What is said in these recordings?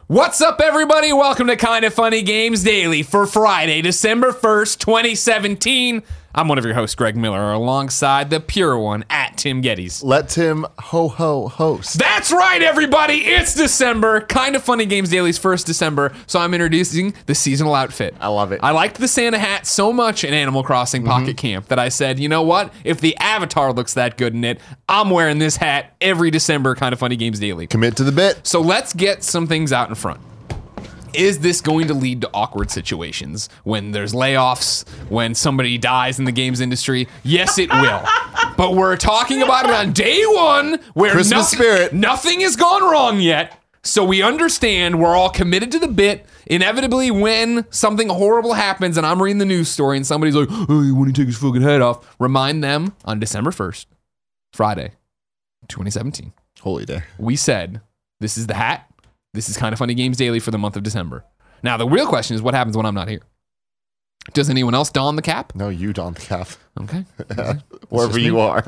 What's up, everybody? Welcome to Kind of Funny Games Daily for Friday, December 1st, 2017. I'm one of your hosts, Greg Miller, alongside the pure one, at Tim Geddes. Let Tim host. That's right, everybody. It's December. Kind of Funny Games Daily's first December, so I'm introducing the seasonal outfit. I love it. I liked the Santa hat so much in Animal Crossing Pocket Camp that I said, you know what? If the avatar looks that good in it, I'm wearing this hat every December, Kind of Funny Games Daily. Commit to the bit. So let's get some things out in front. Is this going to lead to awkward situations when there's layoffs, when somebody dies in the games industry? Yes, it will. But we're talking about it on day one where Christmas spirit. Nothing has gone wrong yet. So we understand we're all committed to the bit. Inevitably, when something horrible happens and I'm reading the news story and somebody's like, oh, you want to take his fucking head off? Remind them on December 1st, Friday, 2017. Holy day. We said, this is the hat. This is Kind of Funny Games Daily for the month of December. Now, the real question is what happens when I'm not here? Does anyone else don the cap? No, you don the cap. Okay. Wherever you are.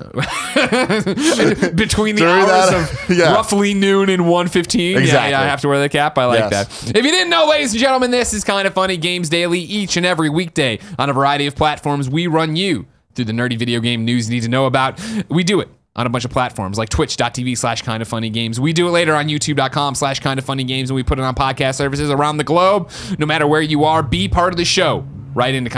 Between the During hours that, of yeah. roughly noon and 1:15. Exactly. Yeah, I have to wear the cap. I like Yes. that. If you didn't know, ladies and gentlemen, this is Kind of Funny Games Daily each and every weekday on a variety of platforms. We run you through the nerdy video game news you need to know about. We do it on a bunch of platforms like twitch.tv/kindoffunnygames. We do it later on youtube.com/kindoffunnygames, and we put it on podcast services around the globe. No matter where you are, be part of the show. Right into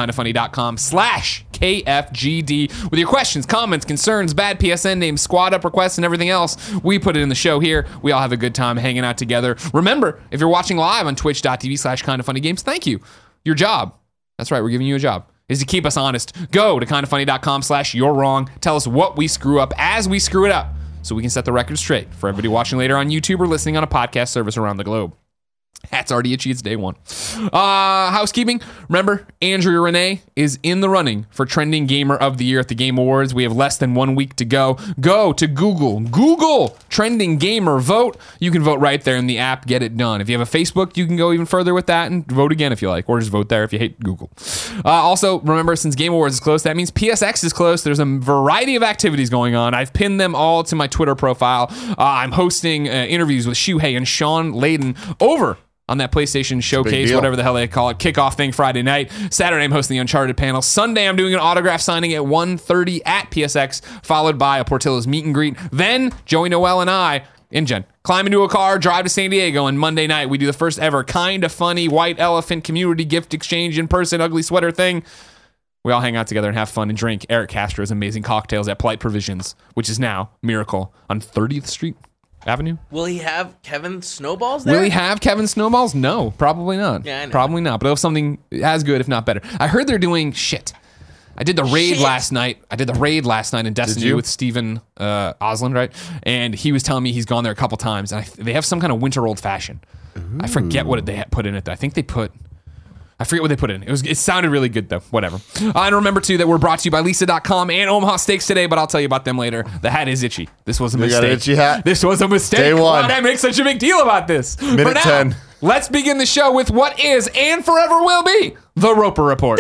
kindoffunny.com/KFGD with your questions, comments, concerns, bad PSN names, squad up requests, and everything else. We put it in the show here. We all have a good time hanging out together. Remember, if you're watching live on twitch.tv/kindoffunnygames, thank you. Your job. That's right, we're giving you a job. Is to keep us honest. Go to kindoffunny.com/you're wrong. Tell us what we screw up as we screw it up so we can set the record straight for everybody watching later on YouTube or listening on a podcast service around the globe. Hat's already itchy. It's day one. Housekeeping. Remember, Andrea Renee is in the running for Trending Gamer of the Year at the Game Awards. We have less than 1 week to go. Go to Google. Google Trending Gamer. Vote. You can vote right there in the app. Get it done. If you have a Facebook, you can go even further with that and vote again if you like. Or just vote there if you hate Google. Also, remember, since Game Awards is close, that means PSX is close. There's a variety of activities going on. I've pinned them all to my Twitter profile. I'm hosting interviews with Shuhei and Sean Layden over on that PlayStation Showcase, whatever the hell they call it, kickoff thing Friday night. Saturday, I'm hosting the Uncharted panel. Sunday, I'm doing an autograph signing at 1:30 at PSX, followed by a Portillo's meet and greet. Then, Joey Noel and I, InGen, climb into a car, drive to San Diego, and Monday night, we do the first ever Kind of Funny White Elephant Community Gift Exchange in-person ugly sweater thing. We all hang out together and have fun and drink Eric Castro's amazing cocktails at Polite Provisions, which is now Miracle on 30th Street Avenue. Will he have Kevin Snowballs there? Will he have Kevin Snowballs? No, probably not. Yeah, I know. Probably not. But it'll have something as good, if not better. I heard they're doing shit. I did the raid last night. In Destiny with Steven Osland, right? And he was telling me he's gone there a couple times. And they have some kind of winter old fashioned. I forget what they put in it. I forget what they put in. It sounded really good, though. Whatever. And remember, too, that we're brought to you by Lisa.com and Omaha Steaks today, but I'll tell you about them later. The hat is itchy. This was a mistake. You got an itchy hat? This was a mistake. Day one. Why did I make such a big deal about this? Minute For now, 10. let's begin the show with what is and forever will be the Roper Report.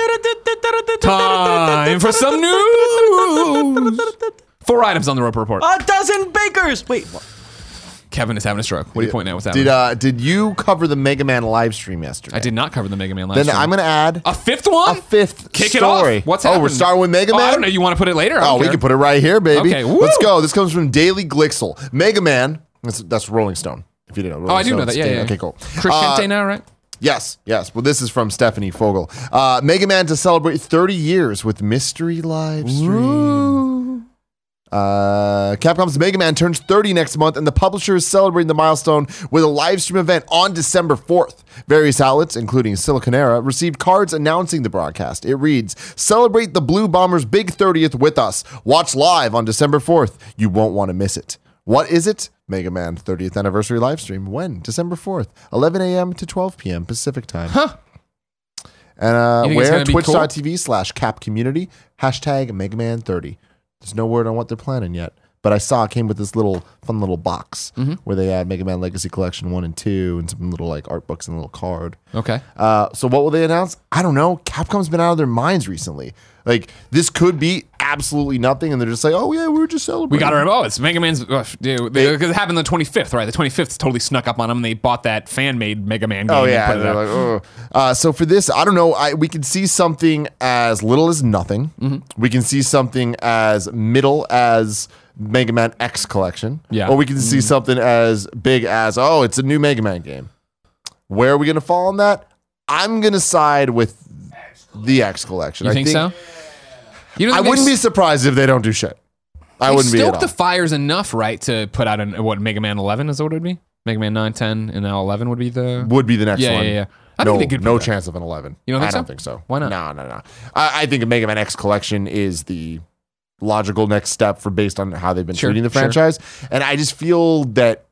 Time for some news. 4 items on the Roper Report. A dozen bakers! Wait, what? Kevin is having a stroke. What are you pointing at? What's happening? Did you cover the Mega Man live stream yesterday? I did not cover the Mega Man last Then time. I'm going to add A fifth one? a fifth Kick story. it off. What's Oh, happening? we're starting with Mega Man? I don't know. You want to put it later? Oh, we can put it right here, baby. Okay, woo. Let's go. This comes from Daily Glixel. Mega Man, that's Rolling Stone, if you didn't know. Rolling I do know Stone's that. Yeah, Dana. yeah. Okay, cool. Crescente now, right? Yes. Well, this is from Stephanie Fogel. Mega Man to celebrate 30 years with Mystery Live Stream. Capcom's Mega Man turns 30 next month, and the publisher is celebrating the milestone with a live stream event on December 4th. Various outlets, including Siliconera, received cards announcing the broadcast. It reads, "Celebrate the Blue Bombers' big 30th with us. Watch live on December 4th. You won't want to miss it." What is it? Mega Man 30th anniversary live stream. When? December 4th, 11 a.m. to 12 p.m. Pacific time. Huh. And it's where? gonna be cool? Twitch.tv/CapCommunity, hashtag Mega Man 30. There's no word on what they're planning yet. But I saw it came with this fun little box where they had Mega Man Legacy Collection 1 and 2 and some little like art books and a little card. Okay. So what will they announce? I don't know. Capcom's been out of their minds recently. Like, this could be absolutely nothing, and they're just like, oh yeah, we were just celebrating. We got to it's Mega Man's, because it happened on the 25th, right? The 25th totally snuck up on them, and they bought that fan-made Mega Man game. Oh and yeah, put it they're out. like, oh. So for this, I don't know. We can see something as little as nothing. We can see something as middle as Mega Man X Collection. Yeah. Or we can see something as big as, oh, it's a new Mega Man game. Where are we going to fall on that? I'm going to side with the X Collection. You think so? You don't I think wouldn't be surprised if they don't do shit. I wouldn't be at Stoke all. the fires enough, right, to put out what Mega Man 11 is what it would be? Mega Man 9, 10, and now 11 would be the... Would be the next one. Yeah. I think they could no put that. chance of an 11. You don't think I so? don't think so. Why not? No. I think a Mega Man X Collection is the logical next step for based on how they've been treating the franchise. And I just feel that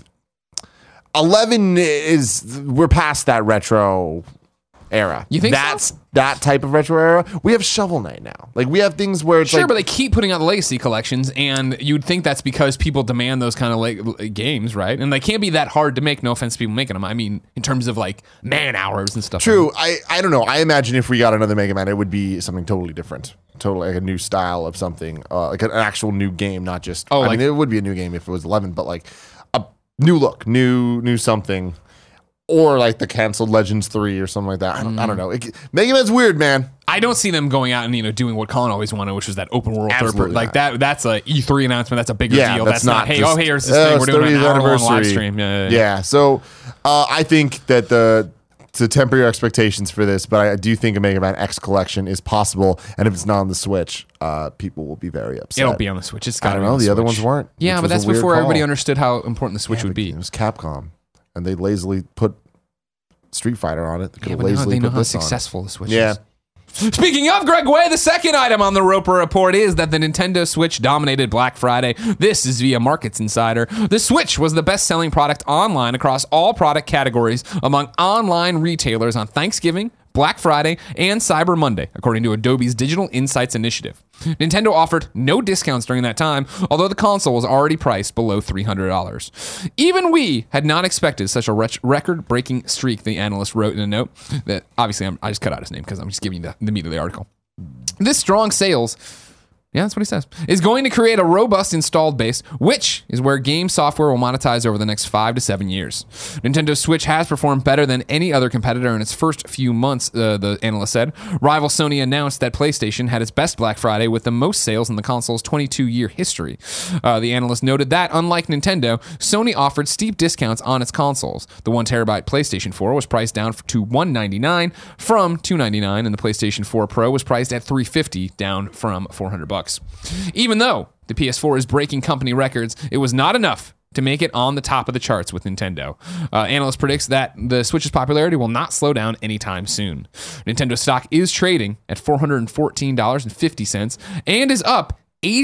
11 we're past that retro era. You think that's so? that type of retro era? We have Shovel Knight now. Like we have things where it's Sure, like, but they keep putting out the legacy collections, and you'd think that's because people demand those kind of games, right? And they can't be that hard to make. No offense to people making them. I mean, in terms of like man hours and stuff. true. I don't know. I imagine if we got another Mega Man, it would be something totally different. Totally like a new style of something, like an actual new game, not just. I mean, it would be a new game if it was 11, but like a new look, new something, or like the canceled Legends 3 or something like that. I don't know. Mega Man's weird, man. I don't see them going out and doing what Colin always wanted, which was that open world Absolutely like that. That's a E3 announcement. That's a bigger Yeah, deal. that's That's not hey, just, here's this thing. We're doing an 30th hour-long live stream. Yeah. So I think that to temper your expectations for this, but I do think a Mega Man X Collection is possible, and if it's not on the Switch, people will be very upset. It'll be on the Switch. It's got I to don't be know. on The other Switch. ones weren't. Yeah, which but was a that's weird before everybody call. understood how important the Switch would be. It was Capcom, and they lazily put Street Fighter on it. They could Yeah, have but now lazily they know put how this on. successful the Switch Yeah. is. Speaking of Greg Way, the second item on the Roper Report is that the Nintendo Switch dominated Black Friday. This is via Markets Insider. The Switch was the best-selling product online across all product categories among online retailers on Thanksgiving, Black Friday, and Cyber Monday, according to Adobe's Digital Insights Initiative. Nintendo offered no discounts during that time, although the console was already priced below $300. Even we had not expected such a record-breaking streak, the analyst wrote in a note. That obviously, I just cut out his name because I'm just giving you the meat of the article. This strong sales... Yeah, that's what he says. Is going to create a robust installed base, which is where game software will monetize over the next 5 to 7 years. Nintendo Switch has performed better than any other competitor in its first few months, the analyst said. Rival Sony announced that PlayStation had its best Black Friday with the most sales in the console's 22-year history. The analyst noted that, unlike Nintendo, Sony offered steep discounts on its consoles. The 1TB PlayStation 4 was priced down to $199 from $299, and the PlayStation 4 Pro was priced at $350, down from $400. Even though the PS4 is breaking company records, it was not enough to make it on the top of the charts with Nintendo. Analyst predicts that the Switch's popularity will not slow down anytime soon. Nintendo stock is trading at $414.50 and is up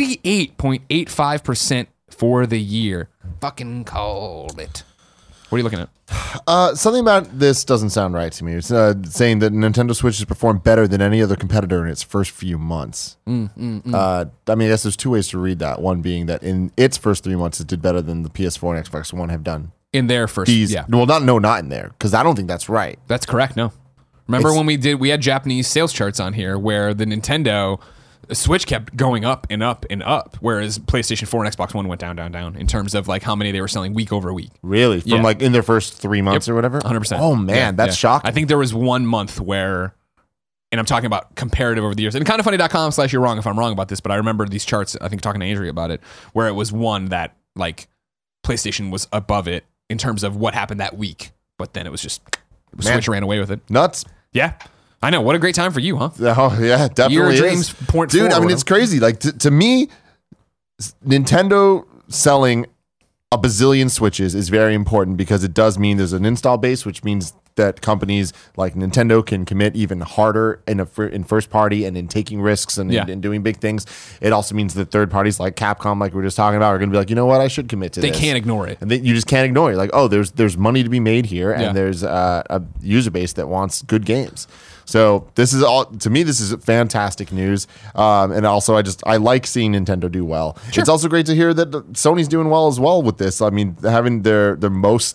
88.85% for the year. Fucking called it. What are you looking at? Something about this doesn't sound right to me. It's saying that Nintendo Switch has performed better than any other competitor in its first few months. I mean, I guess there's two ways to read that. One being that in its first 3 months, it did better than the PS4 and Xbox One have done. In their first, yeah. Well, not in there, because I don't think that's right. That's correct, no. Remember when we had Japanese sales charts on here where the Nintendo Switch kept going up and up and up, whereas PlayStation 4 and Xbox One went down in terms of like how many they were selling week over week. Really? From like in their first 3 months or whatever? 100%. Oh, man, that's shocking. I think there was 1 month where, and I'm talking about comparative over the years, and kindoffunny.com/you're wrong if I'm wrong about this, but I remember these charts, I think talking to Andrea about it, where it was one that like PlayStation was above it in terms of what happened that week, but then it was just, Switch ran away with it. Nuts. Yeah. I know. What a great time for you, huh? Oh, yeah, definitely Your is. dreams point Dude, I forward. mean, it's crazy. Like, to me, Nintendo selling a bazillion Switches is very important because it does mean there's an install base, which means that companies like Nintendo can commit even harder in first party and in taking risks and in doing big things. It also means that third parties like Capcom, like we were just talking about, are going to be like, you know what, I should commit to this. They can't ignore it. And you just can't ignore it. Like, oh, there's money to be made here, and Yeah. there's a user base that wants good games. So this is all, to me, this is fantastic news. And also I like seeing Nintendo do well. Sure. It's also great to hear that Sony's doing well as well with this. I mean, having their most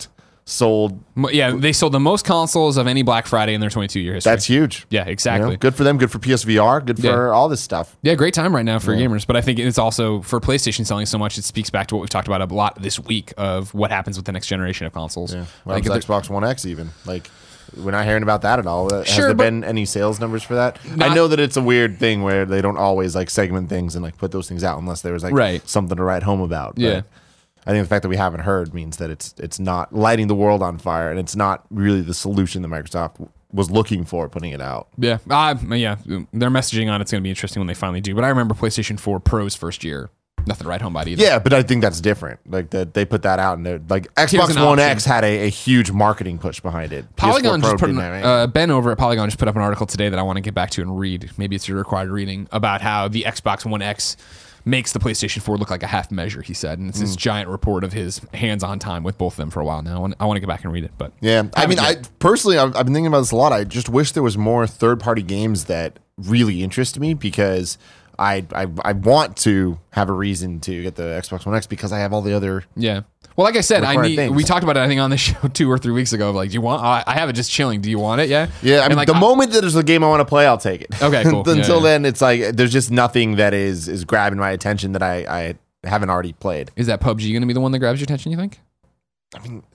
sold. Yeah, they sold the most consoles of any Black Friday in their 22-year history. That's huge. Yeah, exactly. You know, good for them. Good for PSVR. Good for all this stuff. Yeah, great time right now for gamers. But I think it's also for PlayStation selling so much. It speaks back to what we've talked about a lot this week of what happens with the next generation of consoles. Yeah. Like Xbox One X even. Like, we're not hearing about that at all. Has Sure, there but- been any sales numbers for that? I know that it's a weird thing where they don't always like segment things and like put those things out unless there was like Right. something to write home about. But Yeah. I think the fact that we haven't heard means that it's not lighting the world on fire, and it's not really the solution that Microsoft was looking for putting it out. Yeah, yeah. Their messaging on it's going to be interesting when they finally do. But I remember PlayStation 4 Pro's first year. Nothing to write home about either. Yeah, but I think that's different. Like that they put that out, and they're like Here's Xbox an One option. X had a huge marketing push behind it. Polygon PS4 just Pro put didn't an, have any. Ben over at Polygon just put up an article today that I want to get back to and read. Maybe it's your required reading about how the Xbox One X makes the PlayStation 4 look like a half measure. He said, and it's this giant report of his hands-on time with both of them for a while now. And I want to get back and read it, but Yeah, I mean, I personally, I've been thinking about this a lot. I just wish there was more third-party games that really interest me because I want to have a reason to get the Xbox One X because I have all the other. yeah. Well, like I said, Required things. we talked about it, I think, on the show 2 or 3 weeks ago. Of like, do you want? I have it just chilling. Do you want it? Yeah. Yeah, I And mean, like, the moment that there's a game I want to play, I'll take it. Okay, cool. Yeah, Until yeah. then, it's like there's just nothing that is grabbing my attention that I haven't already played. Is that PUBG going to be the one that grabs your attention? You think? I mean,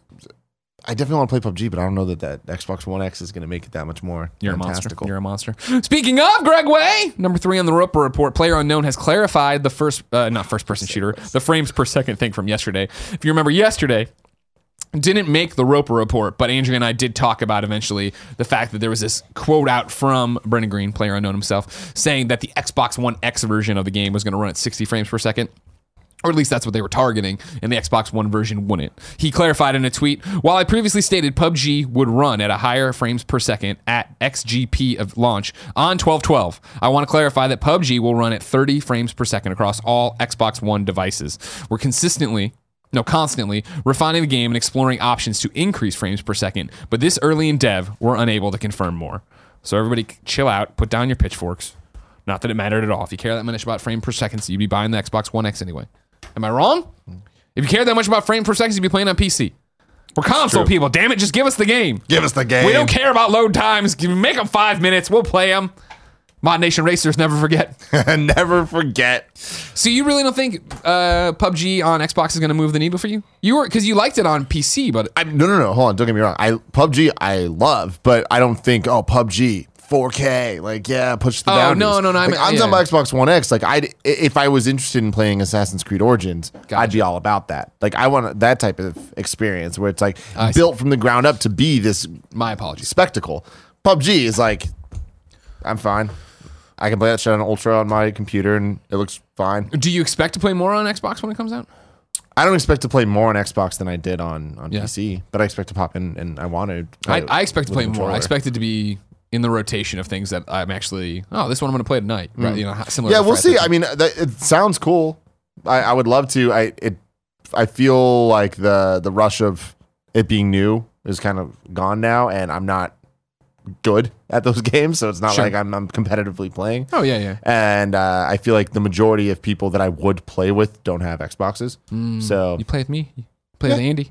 I definitely want to play PUBG, but I don't know that Xbox One X is going to make it that much more You're a monster. fantastical. You're a monster. Speaking of Greg Way, number 3 on the Roper Report, PlayerUnknown has clarified the not first-person shooter, the frames per second thing from yesterday. If you remember yesterday, didn't make the Roper Report, but Andrea and I did talk about eventually the fact that there was this quote out from Brendan Green, PlayerUnknown himself, saying that the Xbox One X version of the game was going to run at 60 frames per second. Or at least that's what they were targeting, and the Xbox One version wouldn't. He clarified in a tweet, while I previously stated PUBG would run at a higher frames per second at XGP of launch on 12/12, I want to clarify that PUBG will run at 30 frames per second across all Xbox One devices. We're constantly refining the game and exploring options to increase frames per second, but this early in dev, we're unable to confirm more. So everybody chill out, put down your pitchforks. Not that it mattered at all. If you care that much about frame per second, so you'd be buying the Xbox One X anyway. Am I wrong? If you care that much about frame per second, you'd be playing on PC. We're console people. Damn it, just give us the game. Give us the game. We don't care about load times. Make them 5 minutes. We'll play them. Mod Nation Racers never forget. Never forget. So you really don't think PUBG on Xbox is going to move the needle for you? You were because you liked it on PC, but No. Hold on. Don't get me wrong. PUBG I love, but I don't think PUBG 4K. Like push the boundaries. no. Like, I'm talking about Xbox One X. Like if I was interested in playing Assassin's Creed Origins, I'd be all about that. Like I want that type of experience where it's like built from the ground up to be this my apologies. spectacle. PUBG is like I'm fine. I can play that shit on Ultra on my computer and it looks fine. Do you expect to play more on Xbox when it comes out? I don't expect to play more on Xbox than I did on Yeah. PC, but I expect to pop in and I wanted. I expect to play more. I expect it to be in the rotation of things that I'm actually. Oh, this one I'm going to play tonight. Right? You know, similar. Yeah, to we'll Friday. see. I mean, it sounds cool. I would love to. I feel like the rush of it being new is kind of gone now, and I'm not good at those games, so it's not Sure. like I'm competitively playing. Oh yeah. And I feel like the majority of people that I would play with don't have Xboxes. So You play with me. You play with Andy.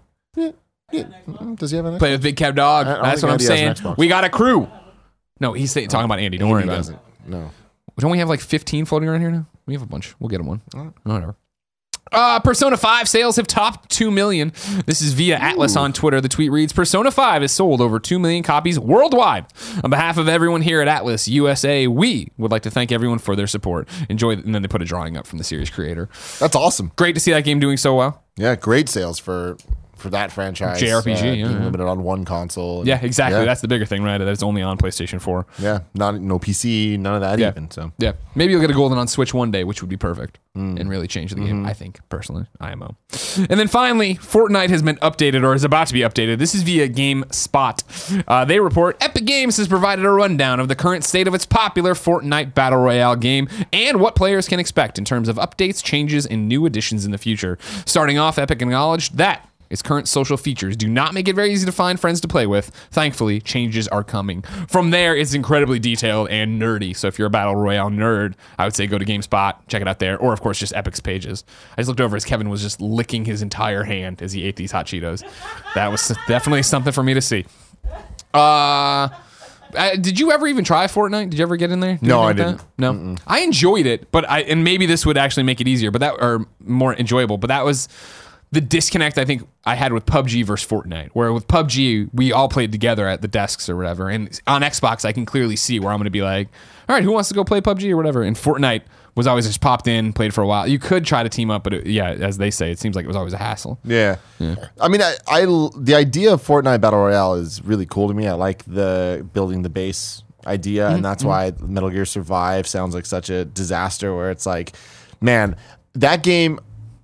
does he have an Play with Big Cab Dog. I don't That's think what I'm Andy has saying. an Xbox. We got a crew. No, he's talking about Andy. Don't worry He about doesn't. it. No. Don't we have like 15 floating around here now? We have a bunch. We'll get him one. Whatever. Persona 5 sales have topped 2 million. This is via Atlas on Twitter. The tweet reads, Persona 5 has sold over 2 million copies worldwide. On behalf of everyone here at Atlas USA, we would like to thank everyone for their support. Enjoy, and then they put a drawing up from the series creator. That's awesome. Great to see that game doing so well. Yeah, great sales for that franchise. JRPG, being yeah. limited on one console. Yeah, exactly. Yeah. That's the bigger thing, right? That it's only on PlayStation 4. Yeah, no PC, none of that Yeah. even. So Yeah, maybe you'll get a golden on Switch one day, which would be perfect and really change the game, I think, personally. IMO. And then finally, Fortnite has been updated or is about to be updated. This is via GameSpot. They report Epic Games has provided a rundown of the current state of its popular Fortnite Battle Royale game and what players can expect in terms of updates, changes, and new additions in the future. Starting off, Epic acknowledged that Its current social features do not make it very easy to find friends to play with. Thankfully, changes are coming. From there, it's incredibly detailed and nerdy. So if you're a Battle Royale nerd, I would say go to GameSpot, check it out there, or of course just Epic's pages. I just looked over as Kevin was just licking his entire hand as he ate these hot Cheetos. That was definitely something for me to see. Did you ever even try Fortnite? Did you ever get in there? No, I didn't. No, I enjoyed it, but and maybe this would actually make it easier, or more enjoyable. But that was the disconnect I think I had with PUBG versus Fortnite, where with PUBG we all played together at the desks or whatever, and on Xbox I can clearly see where I'm going to be like, all right, who wants to go play PUBG or whatever? And Fortnite was always just popped in, played for a while. You could try to team up, but as they say, it seems like it was always a hassle. Yeah. I mean, I the idea of Fortnite Battle Royale is really cool to me. I like the building the base idea, and that's why Metal Gear Survive sounds like such a disaster, where it's like, man, that game,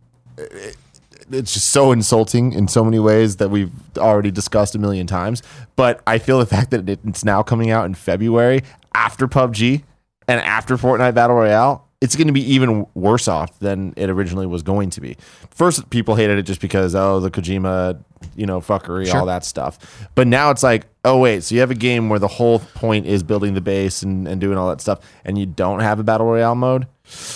it's just so insulting in so many ways that we've already discussed a million times. But I feel the fact that it's now coming out in February after PUBG and after Fortnite Battle Royale, it's going to be even worse off than it originally was going to be. First, people hated it just because, the Kojima, fuckery, all that stuff. But now it's like, oh, wait, so you have a game where the whole point is building the base and doing all that stuff, and you don't have a Battle Royale mode?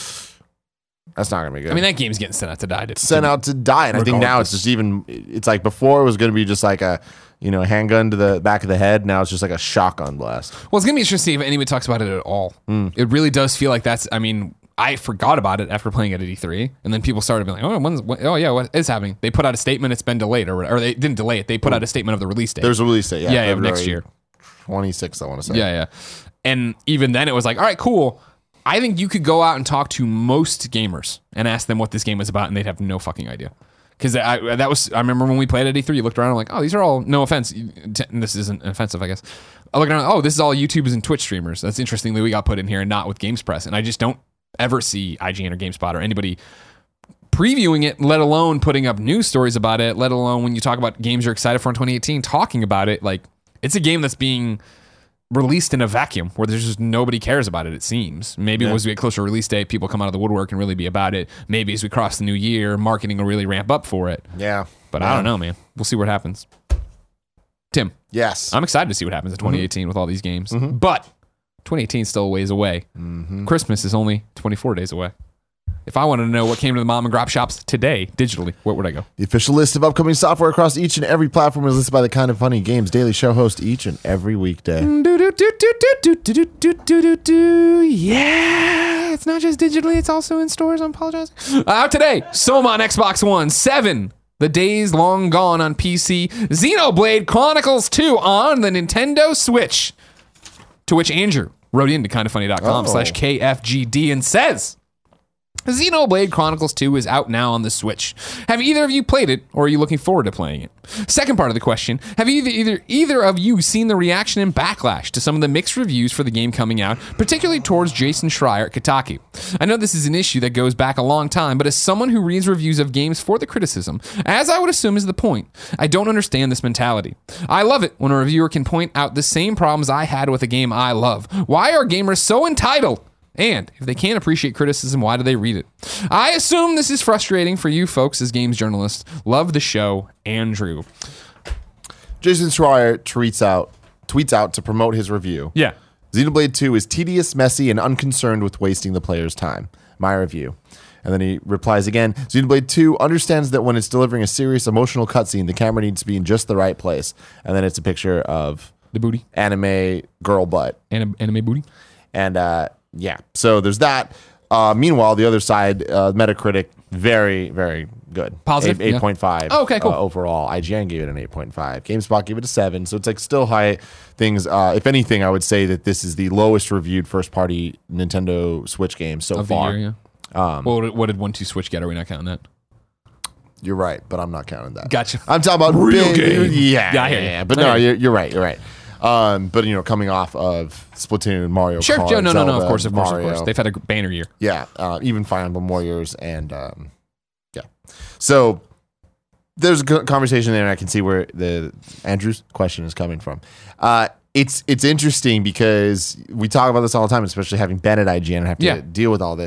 That's not going to be good. I mean, that game's getting sent out to die. And I think now it's just it's like before it was going to be just like a, handgun to the back of the head. Now it's just like a shotgun blast. Well, it's going to be interesting if anybody talks about it at all. It really does feel like I forgot about it after playing it at E3, and then people started being like, what is happening? They put out a statement, it's been delayed, or they didn't delay it. They put out a statement of the release date. There's a release date, of next year. 26th, I want to say. Yeah. And even then it was like, all right, cool. I think you could go out and talk to most gamers and ask them what this game is about, and they'd have no fucking idea. Because I remember when we played at E3, you looked around and like, oh, these are all, no offense, this isn't offensive, I guess. I looked around, this is all YouTubers and Twitch streamers. That's interesting that we got put in here and not with Games Press. And I just don't ever see IGN or GameSpot or anybody previewing it, let alone putting up news stories about it, let alone when you talk about games you're excited for in 2018, talking about it. Like, it's a game that's being released in a vacuum where there's just nobody cares about it, it seems. Maybe as we get closer to release date, people come out of the woodwork and really be about it. Maybe as we cross the new year, marketing will really ramp up for it. Yeah. But I don't know, man. We'll see what happens. Tim. Yes. I'm excited to see what happens in 2018 with all these games. But 2018 is still a ways away. Christmas is only 24 days away. If I wanted to know what came to the mom and grop shops today, digitally, where would I go? The official list of upcoming software across each and every platform is listed by the Kind of Funny Games Daily Show host each and every weekday. Yeah, it's not just digitally, it's also in stores. I'm apologizing. Out today, Soma on Xbox One, 7, The Days Long Gone on PC, Xenoblade Chronicles 2 on the Nintendo Switch. To which Andrew wrote into kindoffunny.com/KFGD and says, Xenoblade Chronicles 2 is out now on the Switch. Have either of you played it, or are you looking forward to playing it? Second part of the question, have either of you seen the reaction and backlash to some of the mixed reviews for the game coming out, particularly towards Jason Schreier at Kotaku? I know this is an issue that goes back a long time, but as someone who reads reviews of games for the criticism, as I would assume is the point, I don't understand this mentality. I love it when a reviewer can point out the same problems I had with a game I love. Why are gamers so entitled? And if they can't appreciate criticism, why do they read it? I assume this is frustrating for you folks as games journalists. Love the show, Andrew. Jason Schreier tweets out to promote his review. Yeah. Xenoblade 2 is tedious, messy, and unconcerned with wasting the player's time. My review. And then he replies again, Xenoblade 2 understands that when it's delivering a serious emotional cutscene, the camera needs to be in just the right place. And then it's a picture of the booty. Anime girl butt. Anime booty. And yeah, so there's that. Meanwhile, the other side, Metacritic, very, very good. Positive? 8.5. Yeah. Oh, okay, cool. Overall, IGN gave it an 8.5. GameSpot gave it a 7. So it's like still high things. If anything, I would say that this is the lowest reviewed first-party Nintendo Switch game so far. The year, yeah. Well, what did 1-2 Switch get? Are we not counting that? You're right, but I'm not counting that. Gotcha. I'm talking about real game. Yeah. But no, you're right. But coming off of Splatoon, Mario Kart, no, Zelda, of course. Mario. They've had a banner year. Yeah, even Fire Emblem Warriors, and yeah. So there's a conversation there, and I can see where Andrew's question is coming from. It's interesting because we talk about this all the time, especially having been at IGN and have to deal with all this.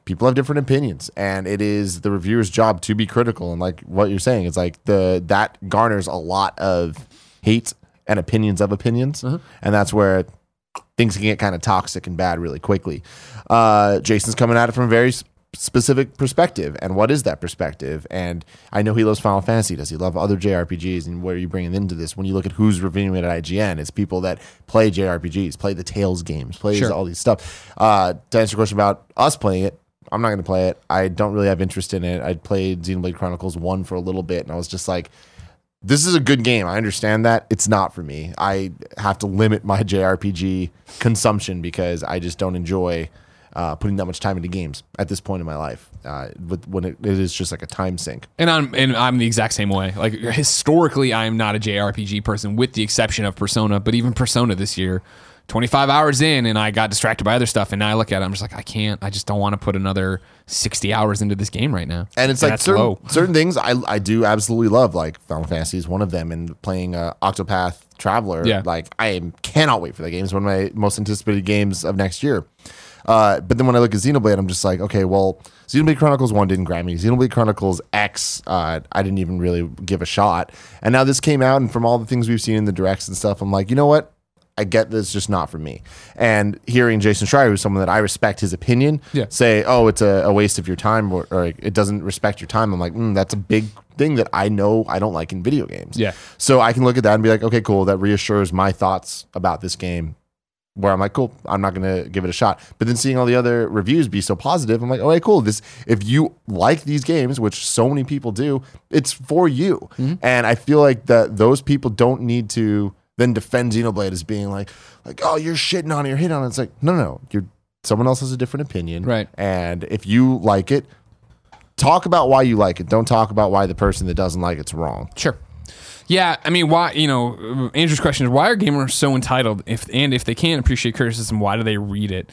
people have different opinions, and it is the reviewer's job to be critical. And like what you're saying, it's like that garners a lot of hate and opinions of opinions, and that's where things can get kind of toxic and bad really quickly. Jason's coming at it from a very specific perspective, and what is that perspective? And I know he loves Final Fantasy. Does he love other JRPGs? And where are you bringing into this? When you look at who's reviewing it at IGN, it's people that play JRPGs, play the Tales games, plays all these stuff. To answer your question about us playing it, I'm not going to play it. I don't really have interest in it. I played Xenoblade Chronicles 1 for a little bit, and I was just like, this is a good game. I understand that. It's not for me. I have to limit my JRPG consumption because I just don't enjoy putting that much time into games at this point in my life, when it is just like a time sink. And I'm the exact same way. Like historically, I am not a JRPG person, with the exception of Persona. But even Persona this year, 25 hours in, and I got distracted by other stuff. And now I look at it, I'm just like, I can't. I just don't want to put another 60 hours into this game right now. And it's like certain things I do absolutely love. Like Final Fantasy is one of them, and playing Octopath Traveler. Yeah. Like I cannot wait for that game. It's one of my most anticipated games of next year. But then when I look at Xenoblade, I'm just like, okay, well, Xenoblade Chronicles 1 didn't grab me. Xenoblade Chronicles X, I didn't even really give a shot. And now this came out, and from all the things we've seen in the directs and stuff, I'm like, you know what? I get this, just not for me. And hearing Jason Schreier, who's someone that I respect his opinion, say, oh, it's a waste of your time, or it doesn't respect your time. I'm like, that's a big thing that I know I don't like in video games. Yeah. So I can look at that and be like, okay, cool. That reassures my thoughts about this game, where I'm like, cool, I'm not going to give it a shot. But then seeing all the other reviews be so positive, I'm like, okay, cool. If you like these games, which so many people do, it's for you. And I feel like that those people don't need to then defend Xenoblade as being like, oh, you're shitting on it, you're hitting on it. It's like, no, someone else has a different opinion. Right. And if you like it, talk about why you like it. Don't talk about why the person that doesn't like it's wrong. Sure. Yeah, I mean, why? Andrew's question is, why are gamers so entitled? If they can't appreciate criticism, why do they read it?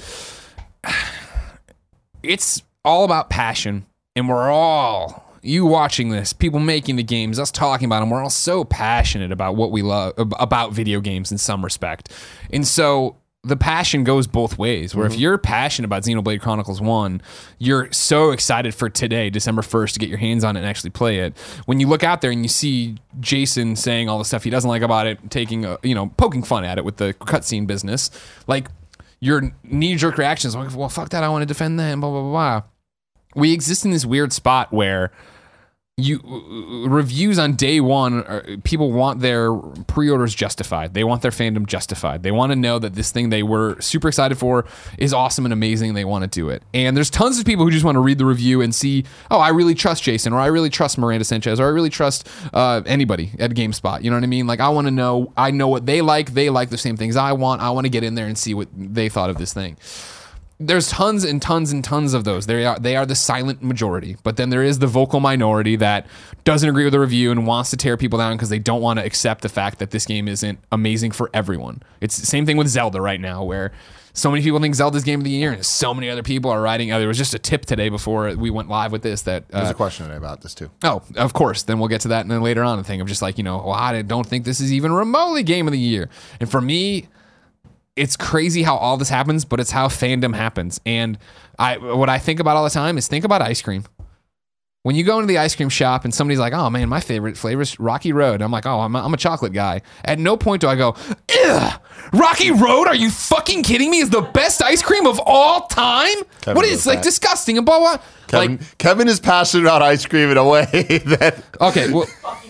It's all about passion, and you watching this, people making the games, us talking about them, we're all so passionate about what we love about video games in some respect, and so the passion goes both ways, where if you're passionate about Xenoblade Chronicles 1, you're so excited for today, December 1st, to get your hands on it and actually play it. When you look out there and you see Jason saying all the stuff he doesn't like about it, poking fun at it with the cutscene business, like your knee-jerk reaction is like, well, fuck that, I want to defend that, and blah, blah, blah, blah. We exist in this weird spot where reviews on day one, people want their pre-orders justified. They want their fandom justified. They want to know that this thing they were super excited for is awesome and amazing, and they want to do it. And there's tons of people who just want to read the review and see, oh, I really trust Jason, or I really trust Miranda Sanchez, or I really trust anybody at GameSpot. You know what I mean? Like, I want to know, I know what they like the same things I want to get in there and see what they thought of this thing. There's tons and tons and tons of those. They are the silent majority, but then there is the vocal minority that doesn't agree with the review and wants to tear people down because they don't want to accept the fact that this game isn't amazing for everyone. It's the same thing with Zelda right now, where so many people think Zelda's game of the year, and so many other people are writing. There was just a tip today before we went live with this that there's a question today about this too. Oh, of course. Then we'll get to that, and then later on, the thing of just like, I don't think this is even remotely game of the year. And for me, it's crazy how all this happens, but it's how fandom happens. And what I think about all the time is think about ice cream. When you go into the ice cream shop and somebody's like, oh man, my favorite flavor is Rocky Road. I'm like, oh, I'm a chocolate guy. At no point do I go, ugh, Rocky Road? Are you fucking kidding me? Is the best ice cream of all time? Kevin, what is like disgusting and blah, blah. Kevin is passionate about ice cream in a way that. Okay, well.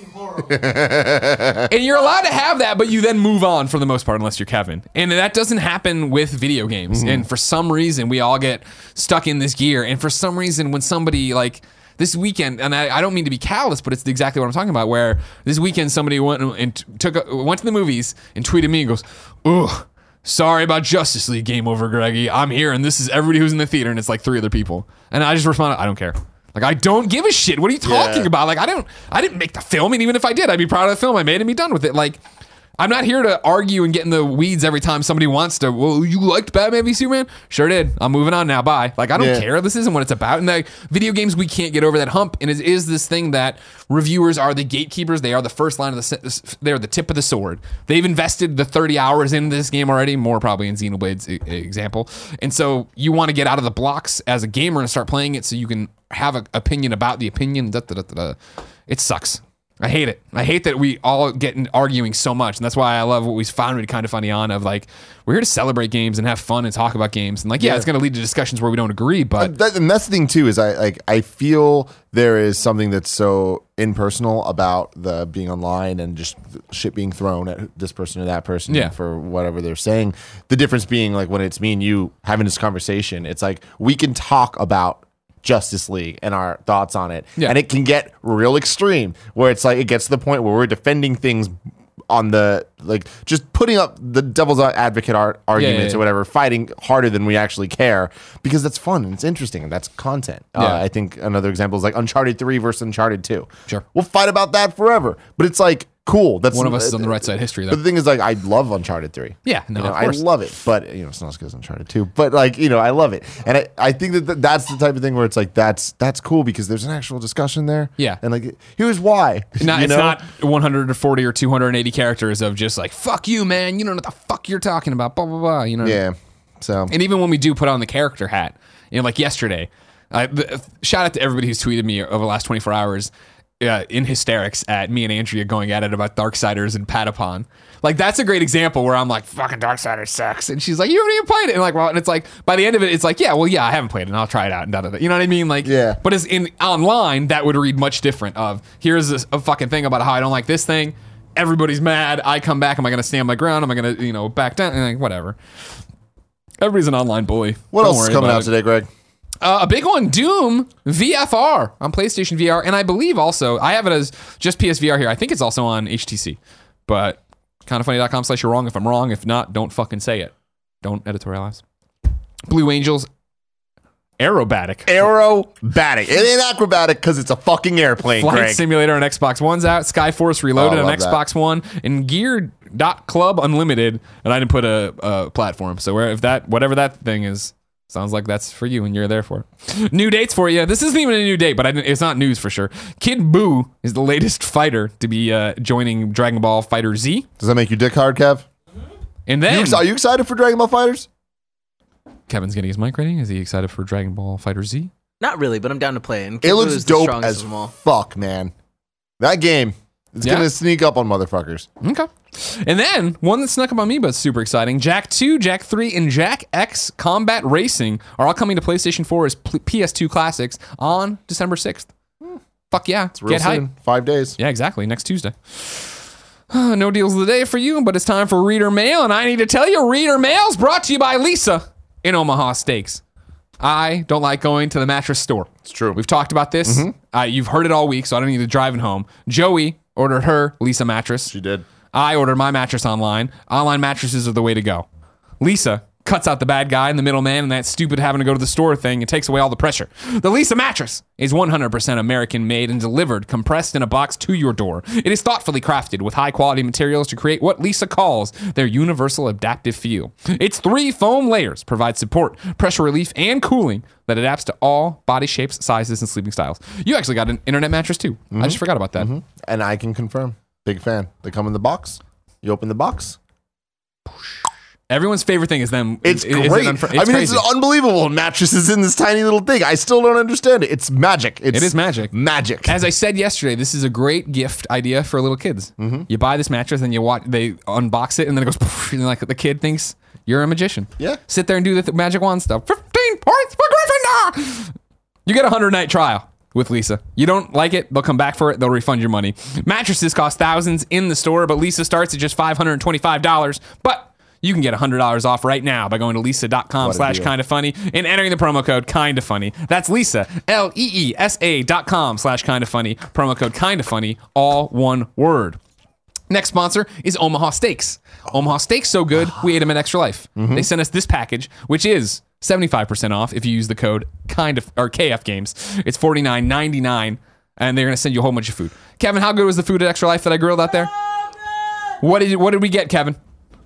And you're allowed to have that, but you then move on for the most part, unless you're Kevin. And that doesn't happen with video games. And for some reason, we all get stuck in this gear. And for some reason, when somebody like this weekend, and I don't mean to be callous, but it's exactly what I'm talking about, where this weekend somebody went to the movies and tweeted me and goes, ugh, sorry about Justice League, game over, Greggy. I'm here, and this is everybody who's in the theater, and it's like 3 other people. And I just responded, I don't care. Like, I don't give a shit. What are you talking about? Like, I didn't make the film, and even if I did, I'd be proud of the film I made and be done with it. Like, I'm not here to argue and get in the weeds every time somebody wants to. Well, you liked Batman v Superman? Sure did. I'm moving on now. Bye. Like, I don't care. This isn't what it's about. And like, video games, we can't get over that hump. And it is this thing that reviewers are the gatekeepers. They are the first line of the. They're the tip of the sword. They've invested the 30 hours in this game already. More probably in Xenoblade's example. And so you want to get out of the blocks as a gamer and start playing it so you can have an opinion about the opinion. It sucks. I hate it. I hate that we all get in arguing so much. And that's why I love what we found really kind of funny on of like, we're here to celebrate games and have fun and talk about games. And like, it's going to lead to discussions where we don't agree, but. And that's the thing too, is I feel there is something that's so impersonal about the being online and just shit being thrown at this person or that person for whatever they're saying. The difference being like when it's me and you having this conversation, it's like we can talk about Justice League and our thoughts on it. And it can get real extreme where it's like it gets to the point where we're defending things on the like just putting up the devil's advocate arguments or whatever, fighting harder than we actually care because that's fun and it's interesting and that's content. I think another example is like Uncharted 3 versus Uncharted 2. Sure. We'll fight about that forever. But it's like cool. That's one of us is on the right side of history, though. But the thing is, like, I love Uncharted 3. Yeah, no, of I course. love it. But, it's not as good as Uncharted 2. But, like, I love it. And I think that's the type of thing where it's like, that's cool because there's an actual discussion there. Yeah. And, like, here's why. It's not 140 or 280 characters of just like, fuck you, man. You don't know what the fuck you're talking about. Blah, blah, blah. You know? Yeah. So. And even when we do put on the character hat, like yesterday, shout out to everybody who's tweeted me over the last 24 hours. In hysterics at me and Andrea going at it about Darksiders and Patapon. Like, that's a great example where I'm like, fucking Darksiders sucks. And she's like, you haven't even played it. And like, well, and it's like, by the end of it, it's like, I haven't played it and I'll try it out. And you know what I mean? Like, but as in online, that would read much different of, here's a fucking thing about how I don't like this thing. Everybody's mad. I come back. Am I going to stand my ground? Am I going to, back down? And like, whatever. Everybody's an online bully. What else is coming out today, Greg? A big one, Doom VFR on PlayStation VR, and I believe also, I have it as just PSVR here. I think it's also on HTC, but kindoffunny.com/you're wrong if I'm wrong. If not, don't fucking say it. Don't editorialize. Blue Angels Aerobatic. It ain't acrobatic because it's a fucking airplane, Flight Greg. Simulator on Xbox One's out. Skyforce Reloaded on Xbox One, and Gear.Club Unlimited, and I didn't put a platform. So whatever that thing is, sounds like that's for you and you're there for it. New dates for you. This isn't even a new date, but it's not news for sure. Kid Buu is the latest fighter to be joining Dragon Ball Fighter Z. Does that make you dick hard, Kev? And then... Are you excited for Dragon Ball Fighters? Kevin's getting his mic ready. Is he excited for Dragon Ball Fighter Z? Not really, but I'm down to play it. And It Kid Buu looks is the dope strongest as of them all. fuck, man. That game is going to sneak up on motherfuckers. Okay. And then, one that snuck up on me, but super exciting. Jak 2, Jak 3, and Jak X Combat Racing are all coming to PlayStation 4 as PS2 classics on December 6th. Fuck yeah. It's real soon. 5 days. Yeah, exactly. Next Tuesday. No deals of the day for you, but it's time for Reader Mail, and I need to tell you, Reader Mail's brought to you by Lisa in Omaha Steaks. I don't like going to the mattress store. It's true. We've talked about this. You've heard it all week, so I don't need to drive it home. Joey ordered her Lisa mattress. She did. I ordered my mattress online. Online mattresses are the way to go. Lisa cuts out the bad guy and the middleman and that stupid having to go to the store thing and takes away all the pressure. The Lisa mattress is 100% American made and delivered compressed in a box to your door. It is thoughtfully crafted with high quality materials to create what Lisa calls their universal adaptive feel. Its 3 foam layers provide support, pressure relief, and cooling that adapts to all body shapes, sizes, and sleeping styles. You actually got an internet mattress too. I just forgot about that. And I can confirm. Big fan. They come in the box. You open the box. Everyone's favorite thing is them. It's great. It's crazy. it's unbelievable. Mattresses in this tiny little thing. I still don't understand it. It's magic. It is magic. Magic. As I said yesterday, this is a great gift idea for little kids. You buy this mattress and you watch. They unbox it and then it goes. Poof, and like the kid thinks you're a magician. Yeah. Sit there and do the magic wand stuff. 15 points for Gryffindor. You get a 100-night trial with Lisa. You don't like it, they'll come back for it, they'll refund your money. Mattresses cost thousands in the store, but Lisa starts at just $525. But you can get $100 off right now by going to lisa.com/kindafunny and entering the promo code kindafunny. That's Lisa, LEESA.com/kindafunny. Promo code kindafunny, all one word. Next sponsor is Omaha Steaks. Omaha Steaks so good, we ate them at Extra Life. They sent us this package, which is 75% off if you use the code KF Games. It's $49.99, and they're going to send you a whole bunch of food. Kevin, how good was the food at Extra Life that I grilled out there? What did we get, Kevin?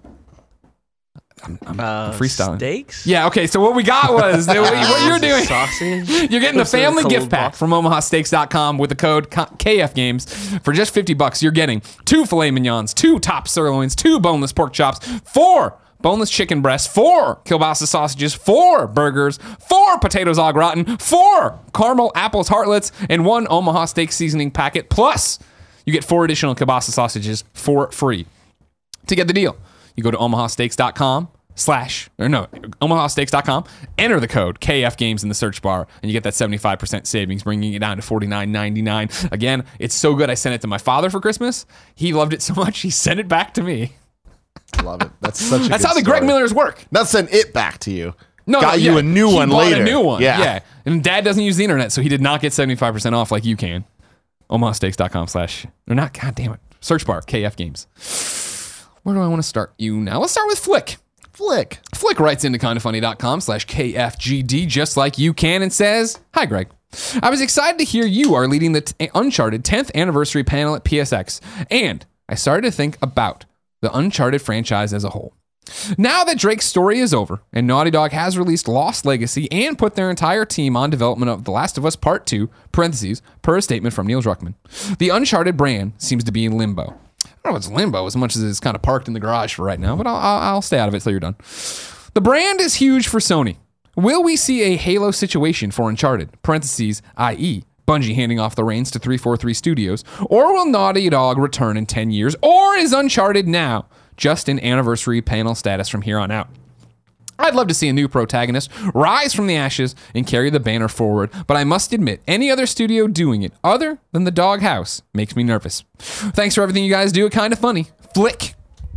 I'm freestyling. Steaks? Yeah, okay, so what we got was, what you're doing, Sausage? you're getting the family Cold gift pack box. from omahasteaks.com with the code KFGames. For just $50, you're getting 2 filet mignons, 2 top sirloins, 2 boneless pork chops, 4 boneless chicken breasts, 4 kielbasa sausages, 4 burgers, 4 potatoes au gratin, 4 caramel apples heartlets, and 1 Omaha Steak seasoning packet. Plus, you get 4 additional kielbasa sausages for free. To get the deal, you go to omahasteaks.com, enter the code KFGames in the search bar, and you get that 75% savings, bringing it down to $49.99. Again, it's so good. I sent it to my father for Christmas. He loved it so much, he sent it back to me. Love it. That's such a That's good how the Greg story. Millers work. Not send it back to you. No, Got no, you yeah. a new He one bought later. a new one. Yeah. Yeah. And Dad doesn't use the internet, so he did not get 75% off like you can. omahasteaks.com/ or not, god damn it. Search bar, KF Games. Where do I want to start you now? Let's start with Flick. Flick. Flick writes into kindafunny.com /KFGD just like you can and says, "Hi, Greg. I was excited to hear you are leading the Uncharted 10th anniversary panel at PSX, and I started to think about the Uncharted franchise as a whole. Now that Drake's story is over and Naughty Dog has released Lost Legacy and put their entire team on development of The Last of Us Part 2, parentheses, per a statement from Neil Druckmann, the Uncharted brand seems to be in limbo." I don't know if it's limbo as much as it's kind of parked in the garage for right now, but I'll stay out of it till you're done. The brand is huge for Sony. Will we see a Halo situation for Uncharted, parentheses, i.e., Bungie handing off the reins to 343 Studios, or will Naughty Dog return in 10 years, or is Uncharted now just an anniversary panel status from here on out? I'd love to see a new protagonist rise from the ashes and carry the banner forward, but I must admit, any other studio doing it other than the Doghouse makes me nervous. Thanks for everything you guys do. It kind of funny. Flick.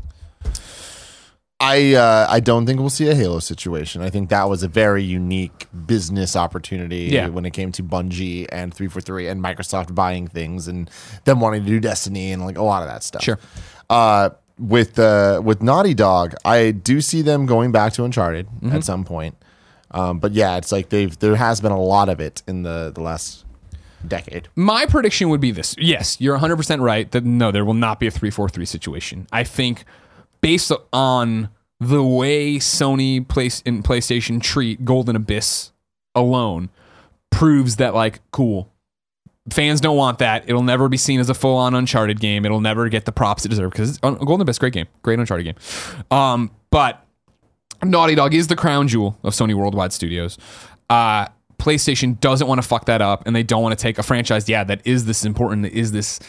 I don't think we'll see a Halo situation. I think that was a very unique business opportunity when it came to Bungie and 343 and Microsoft buying things and them wanting to do Destiny and like a lot of that stuff. Sure. With Naughty Dog, I do see them going back to Uncharted at some point. But yeah, it's like there has been a lot of it in the last decade. My prediction would be this. Yes, you're 100% right that no, there will not be a 343 situation. I think based on the way Sony and PlayStation treat Golden Abyss alone proves that, like, cool. Fans don't want that. It'll never be seen as a full-on Uncharted game. It'll never get the props it deserves because Golden Abyss, great game. Great Uncharted game. But Naughty Dog is the crown jewel of Sony Worldwide Studios. PlayStation doesn't want to fuck that up, and they don't want to take a franchise, that is this important, that is this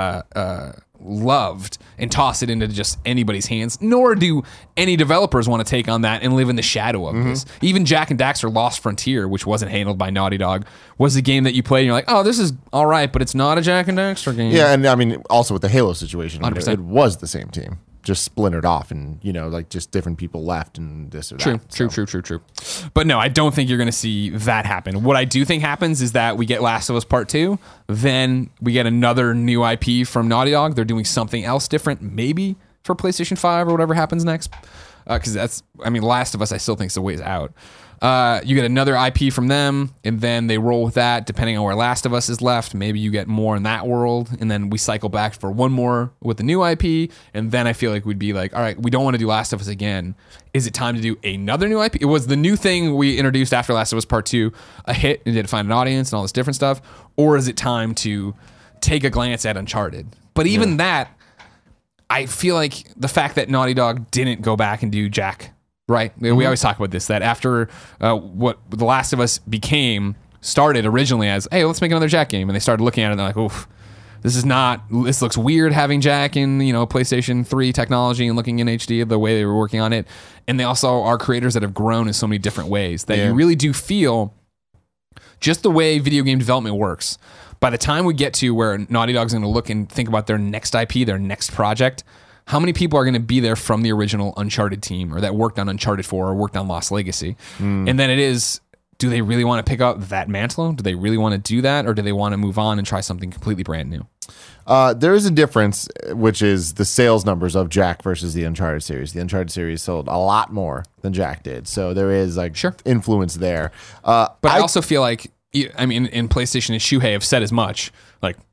loved, and toss it into just anybody's hands, nor do any developers want to take on that and live in the shadow of this. Even Jack and Daxter Lost Frontier, which wasn't handled by Naughty Dog, was a game that you played and you're like, oh, this is all right, but it's not a Jack and Daxter game. Yeah, and I mean, also with the Halo situation, 100%. it was the same team, just splintered off, and like just different people left, and this or that. True. But no, I don't think you're going to see that happen. What I do think happens is that we get Last of Us Part 2, then we get another new IP from Naughty Dog. They're doing something else different, maybe for PlayStation 5 or whatever happens next. Because Last of Us, I still think is a ways out. You get another IP from them, and then they roll with that, depending on where Last of Us is left. Maybe you get more in that world, and then we cycle back for one more with the new IP, and then I feel like we'd be like, all right, we don't want to do Last of Us again. Is it time to do another new IP? It was the new thing we introduced after Last of Us Part 2 a hit, and did it find an audience and all this different stuff? Or is it time to take a glance at Uncharted? But even that, I feel like the fact that Naughty Dog didn't go back and do Jack, right? We always talk about this, that after what The Last of Us started originally as, hey, let's make another Jack game. And they started looking at it and they're like, oof, this looks weird having Jack in, PlayStation 3 technology and looking in HD the way they were working on it. And they also are creators that have grown in so many different ways that you really do feel just the way video game development works. By the time we get to where Naughty Dog's going to look and think about their next IP, their next project, how many people are going to be there from the original Uncharted team or that worked on Uncharted 4 or worked on Lost Legacy? And then it is, do they really want to pick up that mantle? Do they really want to do that? Or do they want to move on and try something completely brand new? There is a difference, which is the sales numbers of Jack versus the Uncharted series. The Uncharted series sold a lot more than Jack did. So there is influence there. But I also feel like, in PlayStation and Shuhei have said as much. Like,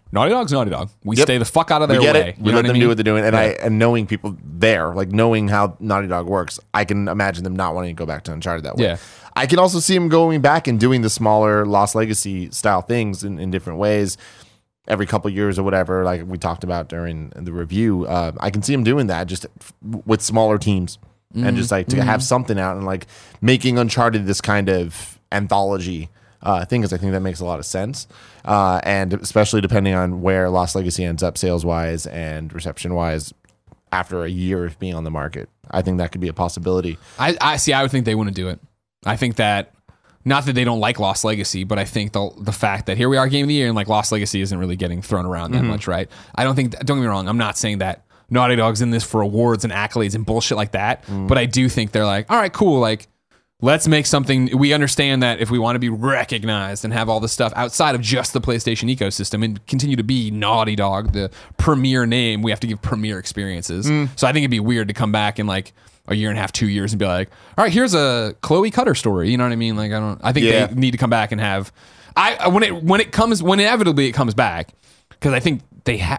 Naughty Dog's Naughty Dog. We Yep. stay the fuck out of their We get way. it. We let them do what they're doing, and and knowing people there, like knowing how Naughty Dog works, I can imagine them not wanting to go back to Uncharted that way. Yeah. I can also see them going back and doing the smaller Lost Legacy style things in different ways every couple years or whatever, like we talked about during the review. I can see them doing that just with smaller teams and just like to have something out and like making Uncharted this kind of anthology thing, because I think that makes a lot of sense. And especially depending on where Lost Legacy ends up sales wise and reception wise after a year of being on the market, I think that could be a possibility. I see. I would think they wouldn't do it. I think that, not that they don't like Lost Legacy, but I think the fact that here we are, Game of the Year, and like Lost Legacy isn't really getting thrown around that much, right? I don't think. Don't get me wrong. I'm not saying that Naughty Dog's in this for awards and accolades and bullshit like that, but I do think they're like, all right, cool, like. Let's make something. We understand that if we want to be recognized and have all this stuff outside of just the PlayStation ecosystem and continue to be Naughty Dog, the premier name, we have to give premier experiences. So I think it'd be weird to come back in like a year and a half, 2 years and be like, all right, here's a Chloe Cutter story. You know what I mean? Like, I think they need to come back and have, when inevitably it comes back, because I think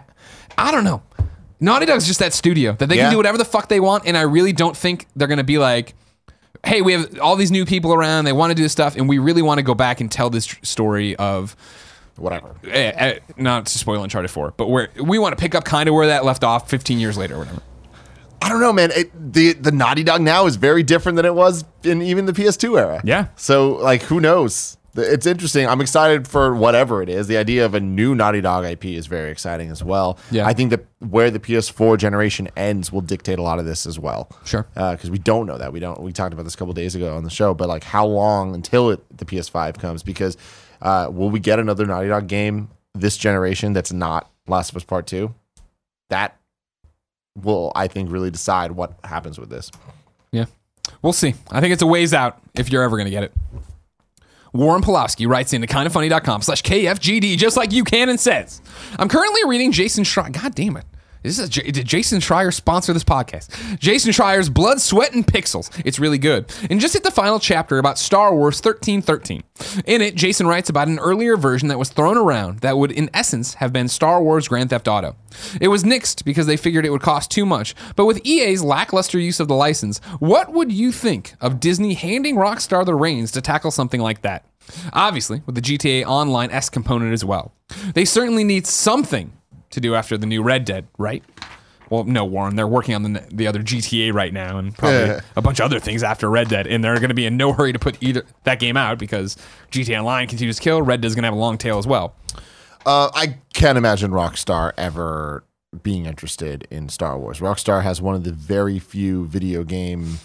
I don't know. Naughty Dog's just that studio that they can do whatever the fuck they want. And I really don't think they're going to be like, hey, we have all these new people around. They want to do this stuff, and we really want to go back and tell this story of Whatever. Not to spoil Uncharted 4, but where we want to pick up kind of where that left off 15 years later or whatever. I don't know, man. The Naughty Dog now is very different than it was in even the PS2 era. Yeah. So, like, who knows? It's interesting. I'm excited for whatever it is. The idea of a new Naughty Dog IP is very exciting as well. Yeah. I think that where the PS4 generation ends will dictate a lot of this as well. Sure. Because we don't know that. We talked about this a couple days ago on the show, but like how long until the PS5 comes? Because will we get another Naughty Dog game this generation that's not Last of Us Part 2? That will, I think, really decide what happens with this. Yeah. We'll see. I think it's a ways out if you're ever going to get it. Warren Pulowski writes into kindafunny.com/KFGD, just like you can, and says, I'm currently reading Jason Schreier. God damn it. Did Jason Schreier sponsor this podcast? Jason Schreier's Blood, Sweat, and Pixels. It's really good. And just hit the final chapter about Star Wars 1313. In it, Jason writes about an earlier version that was thrown around that would, in essence, have been Star Wars Grand Theft Auto. It was nixed because they figured it would cost too much. But with EA's lackluster use of the license, what would you think of Disney handing Rockstar the reins to tackle something like that? Obviously, with the GTA Online-esque component as well. They certainly need something to do after the new Red Dead, right? Well, no, Warren, they're working on the other GTA right now and probably a bunch of other things after Red Dead, and they're going to be in no hurry to put either that game out because GTA Online continues to kill. Red Dead's going to have a long tail as well. I can't imagine Rockstar ever being interested in Star Wars. Rockstar has one of the very few video game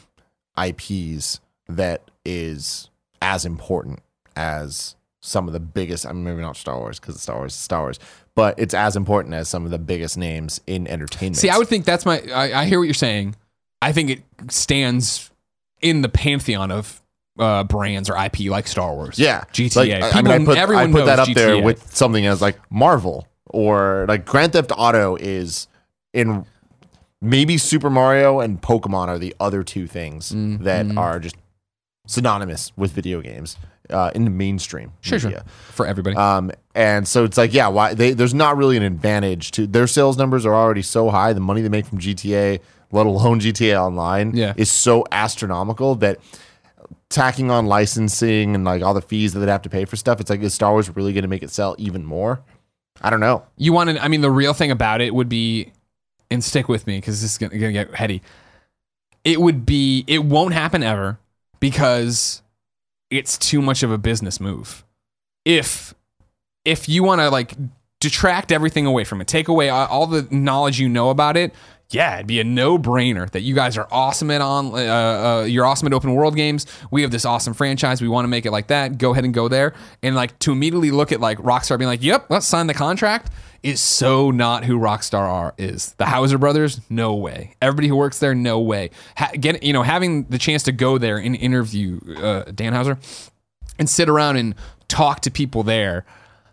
IPs that is as important as some of the biggest, I mean, maybe not Star Wars because Star Wars, but it's as important as some of the biggest names in entertainment. See, I would think that's I hear what you're saying. I think it stands in the pantheon of brands or IP like Star Wars. Yeah. GTA. Like, I put that up GTA. there with something as like Marvel or like Grand Theft Auto is in maybe Super Mario and Pokemon are the other two things that are just synonymous with video games. In the mainstream media. For everybody. And so it's like, why there's not really an advantage to their sales numbers are already so high. The money they make from GTA, let alone GTA Online, is so astronomical that tacking on licensing and like all the fees that they'd have to pay for stuff, it's like, is Star Wars really going to make it sell even more? I don't know. The real thing about it would be, and stick with me because this is going to get heady. It won't happen ever because it's too much of a business move. If you want to like detract everything away from it, take away all the knowledge you know about it, it'd be a no-brainer that you guys are awesome you're awesome at open world games. We have this awesome franchise. We want to make it like that. Go ahead and go there. And like to immediately look at like Rockstar being like, yep, let's sign the contract is so not who Rockstar is. The Hauser brothers, no way. Everybody who works there, no way. Having the chance to go there and interview Dan Hauser and sit around and talk to people there,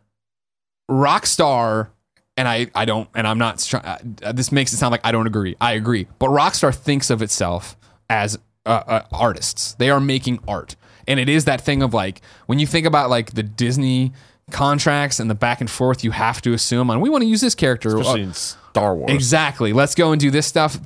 Rockstar, and I don't, and I'm not, this makes it sound like I don't agree. I agree. But Rockstar thinks of itself as artists. They are making art. And it is that thing of like, when you think about like the Disney contracts and the back and forth you have to assume on, we want to use this character. Especially in Star Wars. Exactly. Let's go and do this stuff.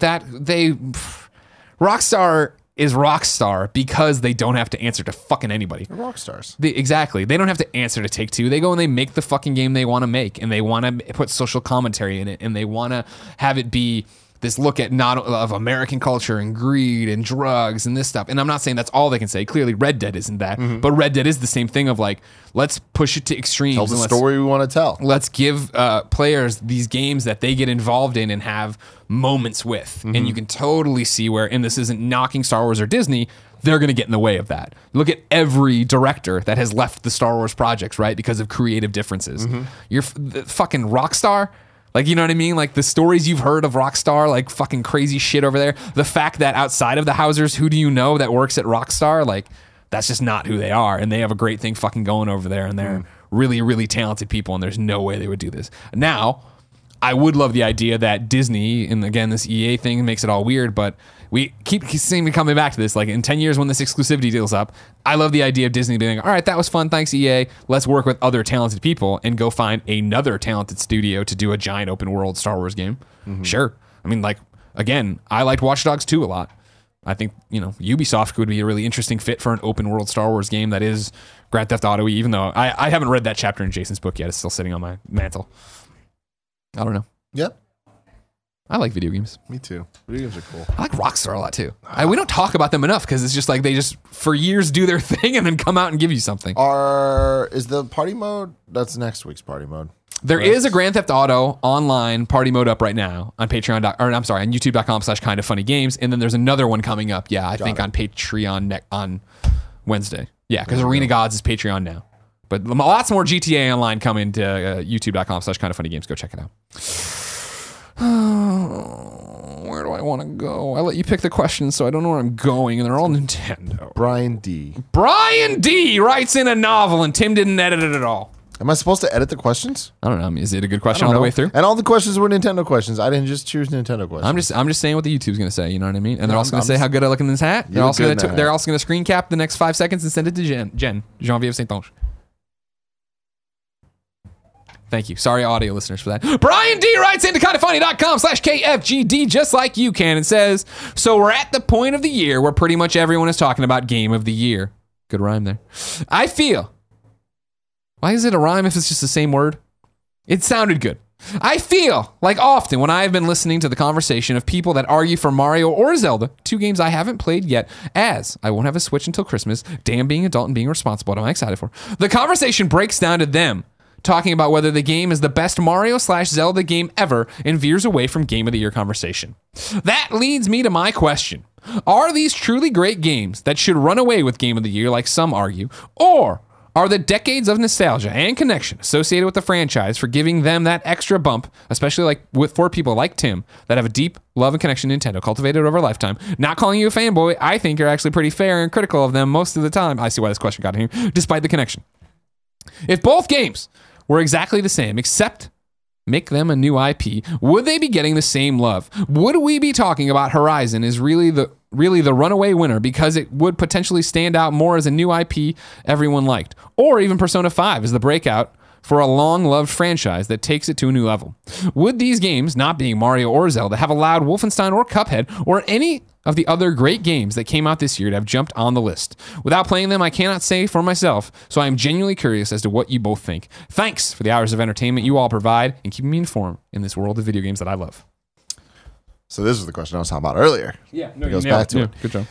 Rockstar is Rockstar because they don't have to answer to fucking anybody. They're rock stars. Exactly. They don't have to answer to Take-Two. They go and they make the fucking game they want to make, and they want to put social commentary in it, and they want to have it be this look at not of American culture and greed and drugs and this stuff. And I'm not saying that's all they can say. Clearly, Red Dead isn't that. But Red Dead is the same thing of like, let's push it to extremes. Tell the story we want to tell. Let's give players these games that they get involved in and have moments with. And you can totally see where, and this isn't knocking Star Wars or Disney, they're going to get in the way of that. Look at every director that has left the Star Wars projects, right? Because of creative differences. You're the fucking Rockstar. Like, you know what I mean? Like the stories you've heard of Rockstar, like fucking crazy shit over there. The fact that outside of the Housers, who do you know that works at Rockstar? Like, that's just not who they are. And they have a great thing fucking going over there. And they're really, really talented people. And there's no way they would do this. Now, I would love the idea that Disney, and again, this EA thing makes it all weird, but we keep seeming coming back to this. Like in 10 years when this exclusivity deal's up, I love the idea of Disney being like, all right, that was fun. Thanks, EA. Let's work with other talented people and go find another talented studio to do a giant open world Star Wars game. Sure. I mean, like, again, I liked Watch Dogs 2 a lot. I think, Ubisoft would be a really interesting fit for an open world Star Wars game that is Grand Theft Auto-y, even though I haven't read that chapter in Jason's book yet. It's still sitting on my mantle. I don't know. Yep. I like video games. Me too. Video games are cool. I like Rockstar a lot too. We don't talk about them enough because it's just like they just for years do their thing and then come out and give you something. Is the party mode? That's next week's party mode. There is a Grand Theft Auto online party mode up right now on Patreon. On youtube.com/kindoffunnygames, and then there's another one coming up. Yeah, I think on Patreon on Wednesday. Yeah, because Arena Gods is Patreon now. But lots more GTA Online coming to youtube.com/kindoffunnygames. Go check it out. Where do I want to go? I let you pick the questions, so I don't know where I'm going, and they're all Nintendo. Brian D. Brian D writes in a novel, and Tim didn't edit it at all. Am I supposed to edit the questions? I don't know. I mean, is it a good question all the way through? And all the questions were Nintendo questions. I didn't just choose Nintendo questions. I'm just saying what the YouTube's going to say. You know what I mean? And they're also going to say how good I look in this hat. They're also going to screen cap the next 5 seconds and send it to Jen Genevieve Saint-Onge. Thank you. Sorry, audio listeners, for that. Brian D writes into kindoffunny.com/KFGD just like you can and says, so we're at the point of the year where pretty much everyone is talking about Game of the Year. Good rhyme there. I feel. Why is it a rhyme if it's just the same word? It sounded good. I feel like often when I have been listening to the conversation of people that argue for Mario or Zelda, 2 games I haven't played yet, as I won't have a Switch until Christmas, damn being adult and being responsible, what am I excited for? The conversation breaks down to them talking about whether the game is the best Mario/Zelda game ever and veers away from Game of the Year conversation. That leads me to my question. Are these truly great games that should run away with Game of the Year like some argue, or are the decades of nostalgia and connection associated with the franchise for giving them that extra bump, especially for people like Tim that have a deep love and connection to Nintendo cultivated over a lifetime? Not calling you a fanboy, I think you're actually pretty fair and critical of them most of the time. I see why this question got in here, despite the connection. If both games were exactly the same, except make them a new IP, would they be getting the same love? Would we be talking about Horizon as really the runaway winner because it would potentially stand out more as a new IP everyone liked? Or even Persona 5 as the breakout for a long-loved franchise that takes it to a new level? Would these games, not being Mario or Zelda, have allowed Wolfenstein or Cuphead or any of the other great games that came out this year to have jumped on the list? Without playing them, I cannot say for myself, so I am genuinely curious as to what you both think. Thanks for the hours of entertainment you all provide and keeping me informed in this world of video games that I love. So this was the question I was talking about earlier. Yeah, no, it goes back to it. Good job.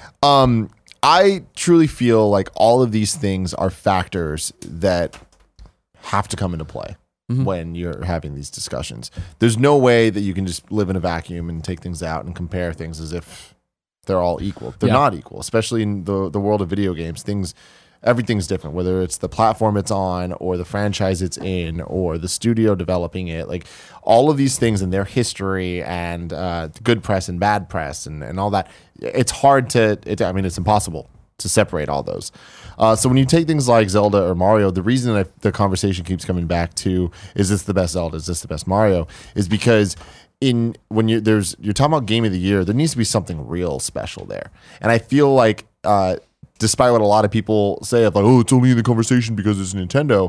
I truly feel like all of these things are factors that have to come into play when you're having these discussions. There's no way that you can just live in a vacuum and take things out and compare things as if they're all equal. They're not equal, especially in the world of video games. Everything's different, whether it's the platform it's on or the franchise it's in or the studio developing it. Like all of these things and their history and good press and bad press and all that. It's hard it's impossible to separate all those. So when you take things like Zelda or Mario, the reason that the conversation keeps coming back to, is this the best Zelda? Is this the best Mario? Is because when you're talking about Game of the Year, there needs to be something real special there. And I feel like, despite what a lot of people say of like, oh, it's only in the conversation because it's Nintendo,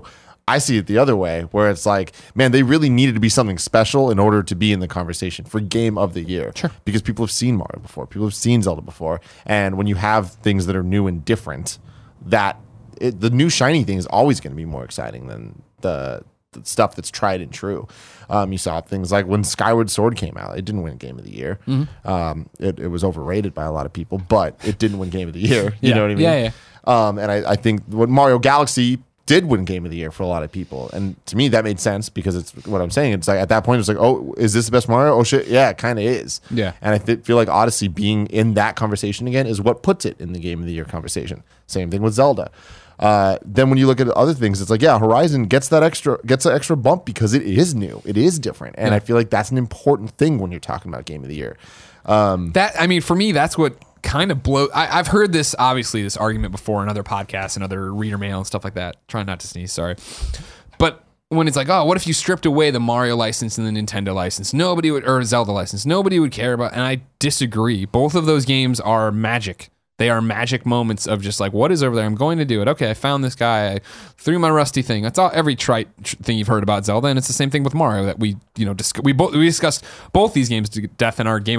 I see it the other way, where it's like, man, they really needed to be something special in order to be in the conversation for game of the year. Sure. Because people have seen Mario before, people have seen Zelda before, and when you have things that are new and different, the new shiny thing is always going to be more exciting than the stuff that's tried and true. You saw things like when Skyward Sword came out, it didn't win Game of the Year. It was overrated by a lot of people, but it didn't win Game of the Year. You know what I mean? Yeah. And I think what Mario Galaxy did win Game of the Year for a lot of people. And to me, that made sense because it's what I'm saying. It's like at that point, it's like, oh, is this the best Mario? Oh, shit. Yeah, it kind of is. Yeah. And I feel like Odyssey being in that conversation again is what puts it in the Game of the Year conversation. Same thing with Zelda. Then when you look at other things, it's like, yeah, Horizon gets that extra bump because it is new. It is different. And I feel like that's an important thing when you're talking about Game of the Year. For me, that's what kind of blow. I've heard this argument before in other podcasts and other reader mail and stuff like that. Trying not to sneeze, sorry. But when it's like, oh, what if you stripped away the Mario license and the Nintendo license? Nobody would, or Zelda license. Nobody would care about. And I disagree. Both of those games are magic. They are magic moments of just like, what is over there? I'm going to do it. Okay, I found this guy. I threw my rusty thing. That's all. Every trite thing you've heard about Zelda, and it's the same thing with Mario that we we discussed both these games to death in our Game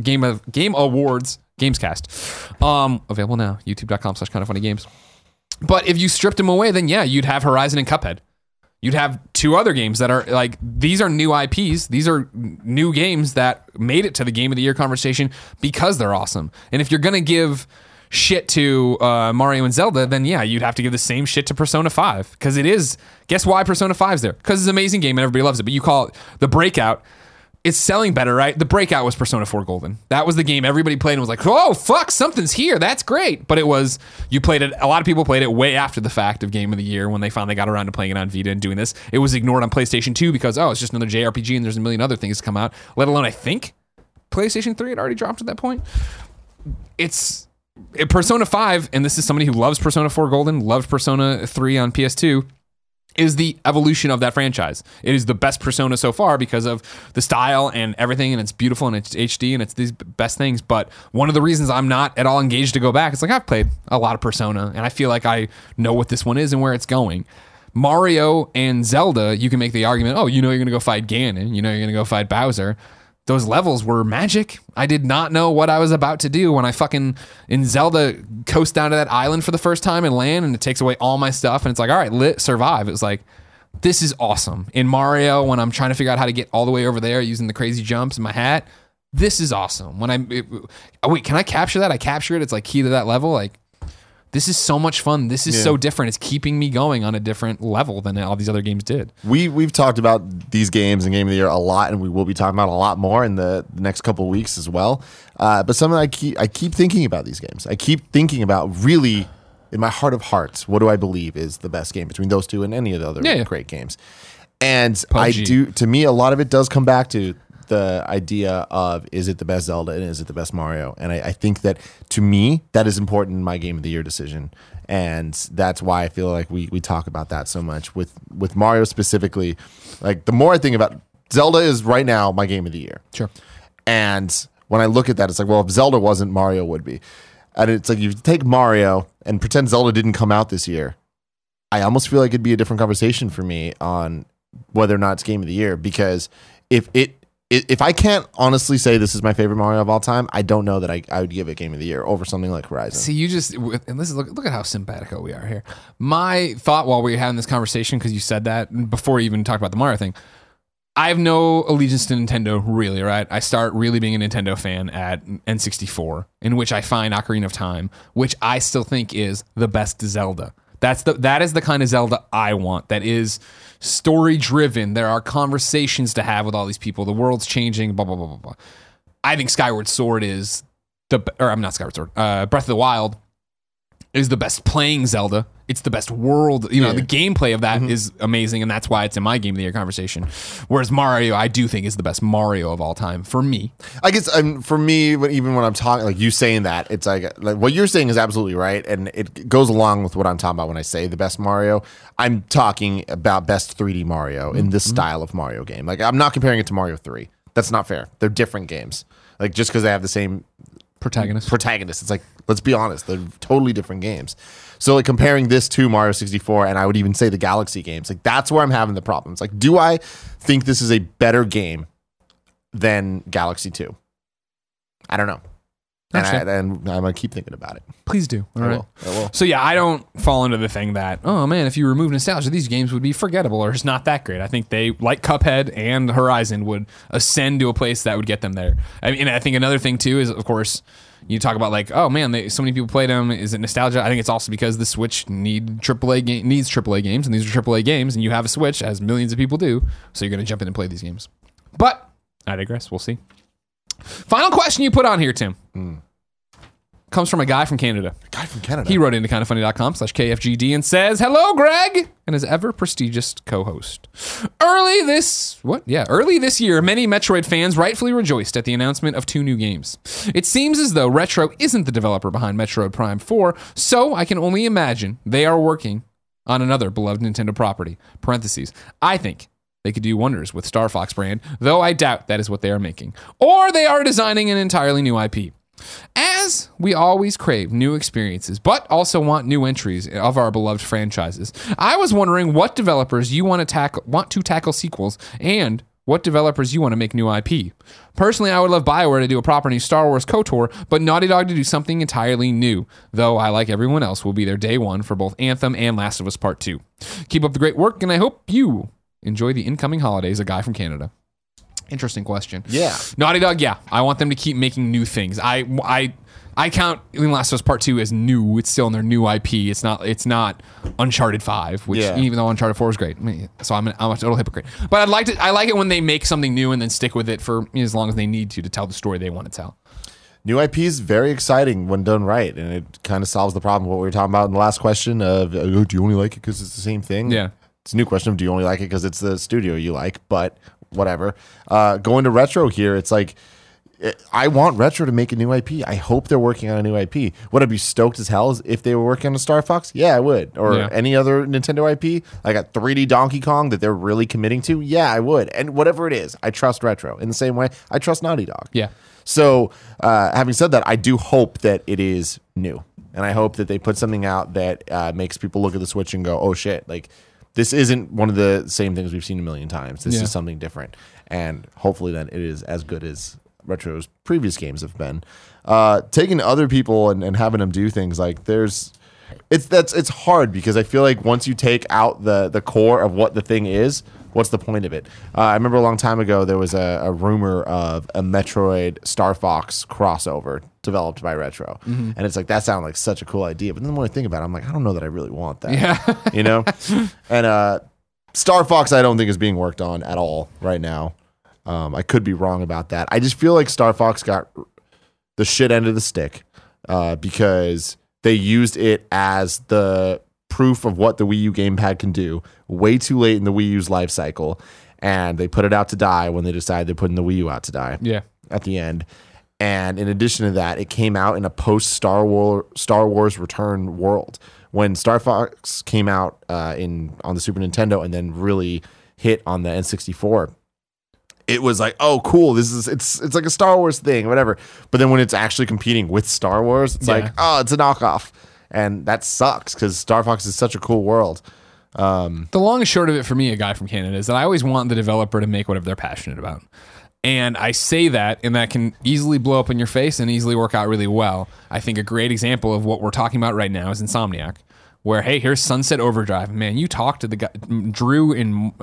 Awards Gamescast. Available now, youtube.com/kindoffunnygames. But if you stripped them away, then yeah, you'd have Horizon and Cuphead. You'd have two other games that are like, these are new IPs. These are new games that made it to the Game of the Year conversation because they're awesome. And if you're going to give shit to Mario and Zelda, then yeah, you'd have to give the same shit to Persona 5. Because it is, guess why Persona 5's there? Because it's an amazing game and everybody loves it. But you call it the Breakout. It's selling better, right? The Breakout was Persona 4 Golden. That was the game everybody played and was like, oh, fuck, something's here. That's great. But it was, you played it, a lot of people played it way after the fact of Game of the Year when they finally got around to playing it on Vita and doing this. It was ignored on PlayStation 2 because, oh, it's just another JRPG and there's a million other things to come out. Let alone, I think, PlayStation 3 had already dropped at that point. Persona 5, and this is somebody who loves Persona 4 Golden, loved Persona 3 on PS2, is the evolution of that franchise. It is the best Persona so far because of the style and everything, and it's beautiful and it's HD and it's these best things. But one of the reasons I'm not at all engaged to go back, it's like I've played a lot of Persona and I feel like I know what this one is and where it's going. Mario and Zelda, you can make the argument, oh, you're going to go fight Ganon, you're going to go fight Bowser. Those levels were magic. I did not know what I was about to do when I fucking, in Zelda, coast down to that island for the first time and land, and it takes away all my stuff, and it's like, all right, survive. It was like, this is awesome. In Mario, when I'm trying to figure out how to get all the way over there using the crazy jumps in my hat, this is awesome. Wait, can I capture that? I capture it. It's like key to that level. Like, this is so much fun. This is so different. It's keeping me going on a different level than all these other games did. We've talked about these games and Game of the Year a lot, and we will be talking about a lot more in the next couple of weeks as well. But something I keep thinking about these games. I keep thinking about really, in my heart of hearts, what do I believe is the best game between those two and any of the other great games? And PUBG. To me, a lot of it does come back to the idea of, is it the best Zelda and is it the best Mario? And I think that, to me, that is important in my Game of the Year decision. And that's why I feel like we talk about that so much. With Mario specifically, like, the more I think about, Zelda is right now my Game of the Year. Sure. And when I look at that, it's like, well, if Zelda wasn't, Mario would be. And it's like, you take Mario and pretend Zelda didn't come out this year, I almost feel like it'd be a different conversation for me on whether or not it's Game of the Year. Because if I can't honestly say this is my favorite Mario of all time, I don't know that I would give it Game of the Year over something like Horizon. See, you just, and this is, look at how simpatico we are here. My thought while we were having this conversation, because you said that before you even talked about the Mario thing, I have no allegiance to Nintendo, really, right? I start really being a Nintendo fan at N64, in which I find Ocarina of Time, which I still think is the best Zelda. That is the kind of Zelda I want. That is story driven. There are conversations to have with all these people. The world's changing. Blah blah blah blah blah. I think Skyward Sword is I'm not Skyward Sword. Breath of the Wild is the best playing Zelda. It's the best world. The gameplay of that is amazing, and that's why it's in my Game of the Year conversation. Whereas Mario, I do think is the best Mario of all time for me. I guess for me, even when I'm talking, like you saying that, it's like what you're saying is absolutely right, and it goes along with what I'm talking about when I say the best Mario. I'm talking about best 3D Mario in this style of Mario game. Like, I'm not comparing it to Mario 3. That's not fair. They're different games. Like, just because they have the same Protagonist. It's like, let's be honest, they're totally different games. So like comparing this to Mario 64, and I would even say the Galaxy games, like that's where I'm having the problems. Like, do I think this is a better game than Galaxy 2? I don't know. And I'm going to keep thinking about it. Please do. All right. I will. So yeah, I don't fall into the thing that, oh man, if you remove nostalgia, these games would be forgettable or just not that great. I think they, like Cuphead and Horizon, would ascend to a place that would get them there. I mean, I think another thing too is, of course, you talk about like, oh man, so many people played them. Is it nostalgia? I think it's also because the Switch needs AAA games, and these are AAA games, and you have a Switch, as millions of people do, so you're going to jump in and play these games. But I digress. We'll see. Final question you put on here, Tim. Comes from a guy from Canada. He wrote into kindoffunny.com/KFGD and says, "Hello, Greg, and his ever prestigious co-host. Early this year, many Metroid fans rightfully rejoiced at the announcement of 2 new games. It seems as though Retro isn't the developer behind Metroid Prime 4, so I can only imagine they are working on another beloved Nintendo property. Parentheses. I think they could do wonders with Star Fox brand, though I doubt that is what they are making. Or they are designing an entirely new IP. As we always crave new experiences, but also want new entries of our beloved franchises, I was wondering what developers you want to tackle sequels and what developers you want to make new IP. Personally, I would love BioWare to do a proper new Star Wars KOTOR, but Naughty Dog to do something entirely new, though I, like everyone else, will be there day one for both Anthem and Last of Us Part 2. Keep up the great work, and I hope you enjoy the incoming holidays, a guy from Canada." Interesting question. Yeah. Naughty Dog, yeah. I want them to keep making new things. I count Last of Us Part 2 as new. It's still in their new IP. It's not Uncharted 5, which even though Uncharted 4 is great. So I'm a total hypocrite. But I like it when they make something new and then stick with it for as long as they need to tell the story they want to tell. New IP is very exciting when done right, and it kind of solves the problem of what we were talking about in the last question of, do you only like it because it's the same thing? Yeah. It's a new question of, do you only like it because it's the studio you like? But whatever. Going to Retro here, it's like, I want Retro to make a new IP. I hope they're working on a new IP. Would I be stoked as hell if they were working on a Star Fox? Yeah, I would. Or any other Nintendo IP, like a 3D Donkey Kong that they're really committing to? Yeah, I would. And whatever it is, I trust Retro. In the same way, I trust Naughty Dog. Yeah. So, having said that, I do hope that it is new. And I hope that they put something out that makes people look at the Switch and go, oh shit, like, this isn't one of the same things we've seen a million times. This is something different. And hopefully then it is as good as Retro's previous games have been. Taking other people and having them do things like it's hard because I feel like once you take out the core of what the thing is, what's the point of it? I remember a long time ago there was a rumor of a Metroid Star Fox crossover developed by Retro. Mm-hmm. And it's like, that sounded like such a cool idea. But then when I think about it, I'm like, I don't know that I really want that. Yeah. You know? And Star Fox I don't think is being worked on at all right now. I could be wrong about that. I just feel like Star Fox got the shit end of the stick because they used it as the proof of what the Wii U gamepad can do way too late in the Wii U's life cycle, and they put it out to die when they decided they're putting the Wii U out to die. Yeah. At the end. And in addition to that, it came out in a post Star Wars Return world. When Star Fox came out on the Super Nintendo and then really hit on the N64, it was like, oh, cool. It's like a Star Wars thing, whatever. But then when it's actually competing with Star Wars, it's like, oh, it's a knockoff. And that sucks because Star Fox is such a cool world. The long and short of it for me, a guy from Canada, is that I always want the developer to make whatever they're passionate about. And I say that, and that can easily blow up in your face and easily work out really well. I think a great example of what we're talking about right now is Insomniac, where, hey, here's Sunset Overdrive. Man, you talk to the guy, Drew and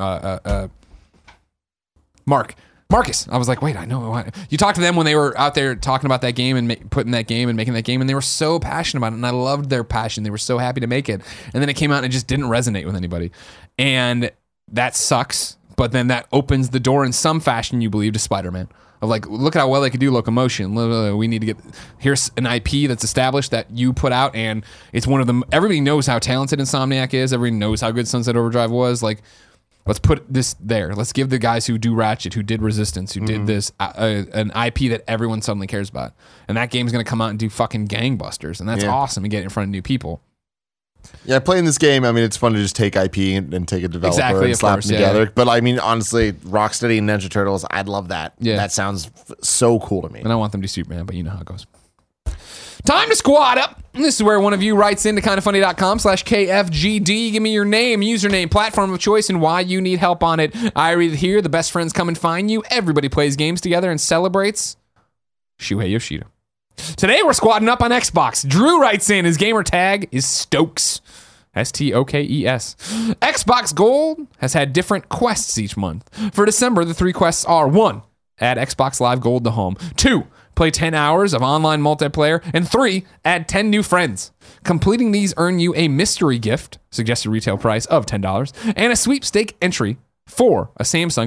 Marcus. I was like, wait, I know. You talked to them when they were out there talking about that game and putting that game and making that game, and they were so passionate about it, and I loved their passion. They were so happy to make it. And then it came out and it just didn't resonate with anybody. And that sucks. But then that opens the door in some fashion, you believe, to Spider-Man. Of like, look at how well they could do Locomotion. We need to get, here's an IP that's established that you put out, and it's one of them. Everybody knows how talented Insomniac is. Everybody knows how good Sunset Overdrive was. Like, let's put this there. Let's give the guys who do Ratchet, who did Resistance, who did this, an IP that everyone suddenly cares about. And that game's going to come out and do fucking gangbusters. And that's awesome to get in front of new people. Yeah, playing this game, I mean, it's fun to just take IP and take a developer and slap them together. Yeah. But I mean, honestly, Rocksteady and Ninja Turtles, I'd love that. Yeah. That sounds so cool to me. And I want them to do Superman, but you know how it goes. Time to squad up. This is where one of you writes into kindoffunny.com/KFGD. Give me your name, username, platform of choice, and why you need help on it. I read it here. The best friends come and find you. Everybody plays games together and celebrates Shuhei Yoshida. Today we're squadding up on Xbox. Drew writes in. His gamer tag is Stokes. Stokes. Xbox Gold has had different quests each month. For December, the 3 quests are 1. Add Xbox Live Gold to home. 2. Play 10 hours of online multiplayer. And 3. Add 10 new friends. Completing these earn you a mystery gift, suggested retail price of $10, and a sweepstake entry for a Samsung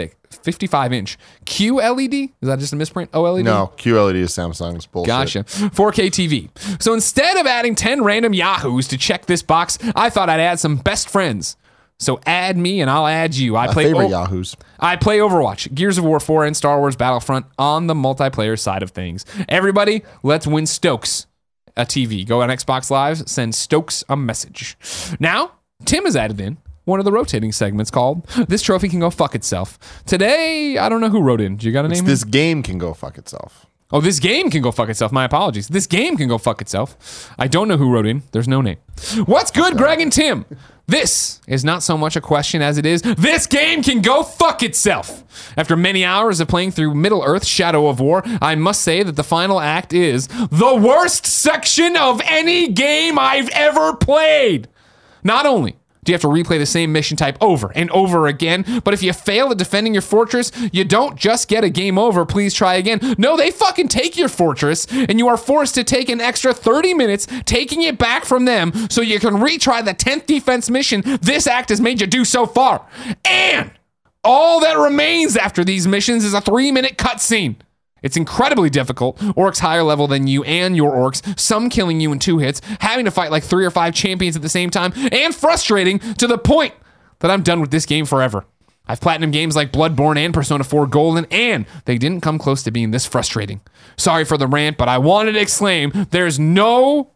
55-inch QLED. Is that just a misprint? OLED? No, QLED is Samsung's bullshit. Gotcha. 4K TV. So instead of adding 10 random yahoos to check this box, I thought I'd add some best friends. So add me and I'll add you. My favorite yahoos. I play Overwatch, Gears of War 4, and Star Wars Battlefront on the multiplayer side of things. Everybody, let's win Stokes a TV. Go on Xbox Live, send Stokes a message. Now, Tim has added in one of the rotating segments called This Trophy Can Go Fuck Itself. Today, I don't know who wrote in. Do you got a name? This game can go fuck itself. Oh, this game can go fuck itself. My apologies. This game can go fuck itself. I don't know who wrote in. There's no name. What's good, Greg and Tim? This is not so much a question as it is, this game can go fuck itself. After many hours of playing through Middle-earth Shadow of War, I must say that the final act is the worst section of any game I've ever played. Not only do you have to replay the same mission type over and over again, but if you fail at defending your fortress, you don't just get a game over, please try again. No, they fucking take your fortress, and you are forced to take an extra 30 minutes taking it back from them so you can retry the 10th defense mission this act has made you do so far. And all that remains after these missions is a 3-minute cutscene. It's incredibly difficult. Orcs higher level than you and your orcs, some killing you in 2 hits, having to fight like 3 or 5 champions at the same time, and frustrating to the point that I'm done with this game forever. I've platinum games like Bloodborne and Persona 4 Golden, and they didn't come close to being this frustrating. Sorry for the rant, but I wanted to exclaim, there's more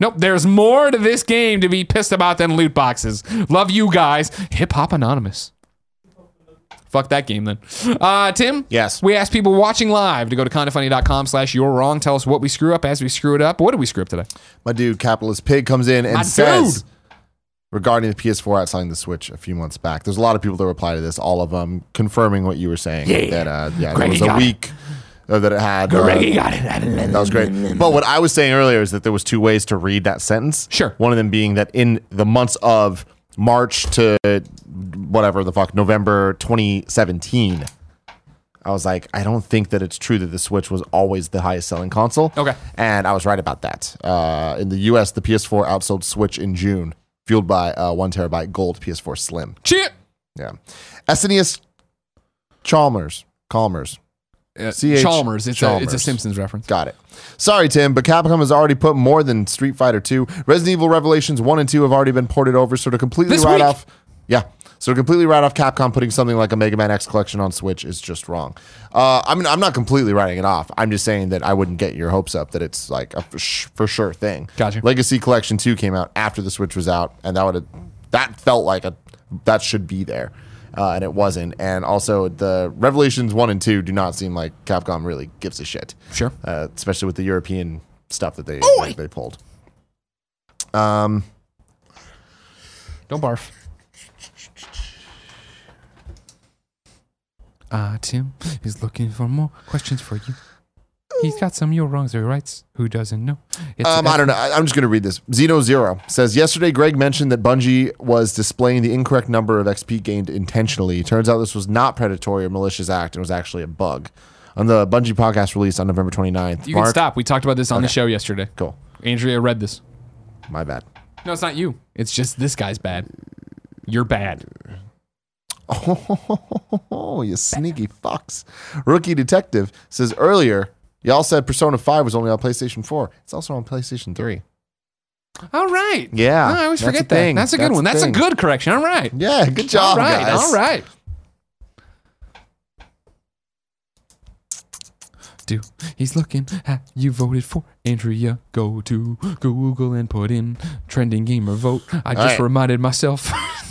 to this game to be pissed about than loot boxes. Love you guys. Hip Hop Anonymous. Fuck that game then. Tim? Yes. We asked people watching live to go to kindoffunny.com/you're wrong. Tell us what we screw up as we screw it up. What did we screw up today? My dude, Capitalist Pig, comes in and says, regarding the PS4 outselling the Switch a few months back, there's a lot of people that reply to this, all of them confirming what you were saying. That there was a week that it had. Greggy got it. That was great. But what I was saying earlier is that there was 2 ways to read that sentence. Sure. One of them being that in the months of March to whatever the fuck, November 2017, I was like, I don't think that it's true that the Switch was always the highest selling console. Okay. And I was right about that. In the US, the PS4 outsold Switch in June, fueled by 1 terabyte gold PS4 Slim. Cheer. Yeah. Esenius Chalmers. Chalmers. It's a Simpsons reference. Got it. Sorry, Tim, but Capcom has already put more than Street Fighter 2. Resident Evil Revelations 1 and 2 have already been ported over, so to completely write off Capcom putting something like a Mega Man X collection on Switch is just wrong. I'm not completely writing it off. I'm just saying that I wouldn't get your hopes up that it's like a for sure thing. Gotcha. Legacy Collection 2 came out after the Switch was out, and that felt like that should be there. And it wasn't. And also, the Revelations 1 and 2 do not seem like Capcom really gives a shit. Sure. Especially with the European stuff that they pulled. Don't barf. Tim is looking for more questions for you. He's got some you're wrongs or rights. Who doesn't know? I don't know. I'm just going to read this. Xeno0 says, yesterday Greg mentioned that Bungie was displaying the incorrect number of XP gained intentionally. Turns out this was not predatory or malicious act and was actually a bug. On the Bungie podcast released on November 29th. You can stop. We talked about this on the show yesterday. Cool. Andrea read this. My bad. No, it's not you. It's just this guy's bad. You're bad. Oh, you sneaky fucks. Rookie Detective says earlier, y'all said Persona 5 was only on PlayStation 4. It's also on PlayStation 3. All right. Yeah. Oh, I always forget that. That's a good one. That's a good correction. All right. Yeah, good job, guys. All right. He's looking at you voted for Andrea. Go to Google and put in trending gamer vote. I just reminded myself.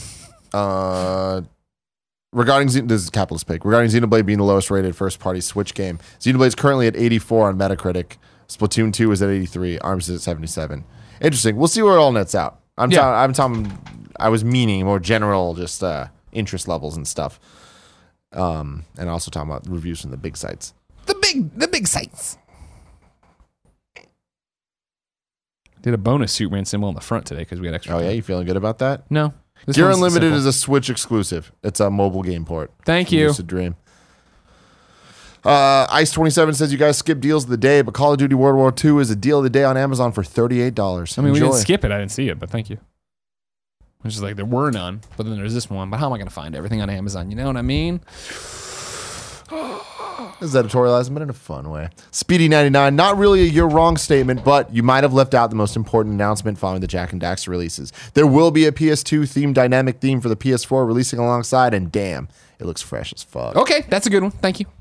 Regarding this is Capitalist Pick. Regarding Xenoblade being the lowest rated first party Switch game, Xenoblade is currently at 84 on Metacritic. Splatoon 2 is at 83. ARMS is at 77. Interesting. We'll see where it all nets out. I was meaning more general, just interest levels and stuff. And also talking about reviews from the big sites. The big sites. Did a bonus Superman symbol on the front today because we had extra. Oh, time. yeah? You feeling good about that? No. Gear Unlimited is a Switch exclusive. It's a mobile game port. Thank you. Lucid Dream. Ice27 says you guys skip deals of the day, but Call of Duty World War II is a deal of the day on Amazon for $38. I mean, we Enjoy. didn't skip it. I didn't see it, but thank you. Which is like, there were none, but then there's this one. But how am I going to find everything on Amazon? You know what I mean? This is editorializing, but in a fun way. Speedy99, not really a you're wrong statement, but you might have left out the most important announcement following the Jak and Daxter releases. There will be a PS2 themed dynamic theme for the PS4 releasing alongside, and damn, it looks fresh as fuck. Okay, that's a good one. Thank you.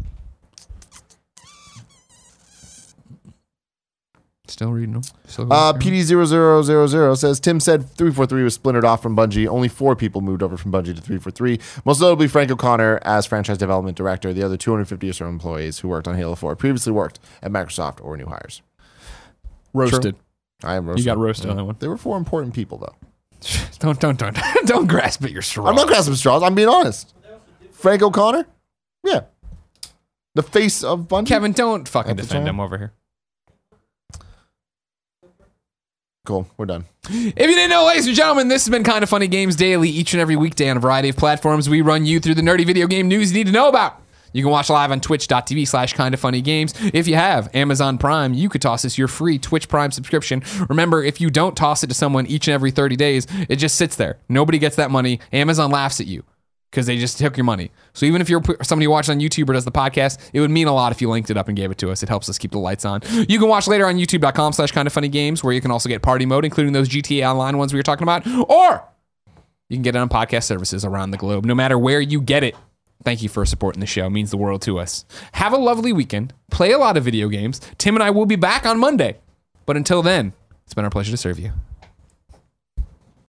Still reading them. PD0000 says, Tim said 343 was splintered off from Bungie. Only 4 people moved over from Bungie to 343. Most notably Frank O'Connor as franchise development director. The other 250 or so employees who worked on Halo 4 previously worked at Microsoft or new hires. Roasted. True. I am roasted. You got roasted on that one. There were 4 important people, though. Don't grasp at your straw. I'm not grasping straws. I'm being honest. Frank O'Connor? Yeah. The face of Bungie? Kevin, don't fucking At the defend time? him over here. Cool. We're done. If you didn't know, ladies and gentlemen, this has been Kind of Funny Games Daily, each and every weekday on a variety of platforms. We run you through the nerdy video game news you need to know about. You can watch live on twitch.tv/kindoffunnygames. If you have Amazon Prime, you could toss us your free Twitch Prime subscription. Remember, if you don't toss it to someone each and every 30 days, it just sits there. Nobody gets that money. Amazon laughs at you because they just took your money. So even if you're somebody who watches on YouTube or does the podcast, it would mean a lot if you linked it up and gave it to us. It helps us keep the lights on. You can watch later on youtube.com/kindoffunnygames, where you can also get party mode, including those GTA Online ones we were talking about, or you can get it on podcast services around the globe. No matter where you get it, thank you for supporting the show. It means the world to us. Have a lovely weekend. Play a lot of video games. Tim and I will be back on Monday. But until then, it's been our pleasure to serve you.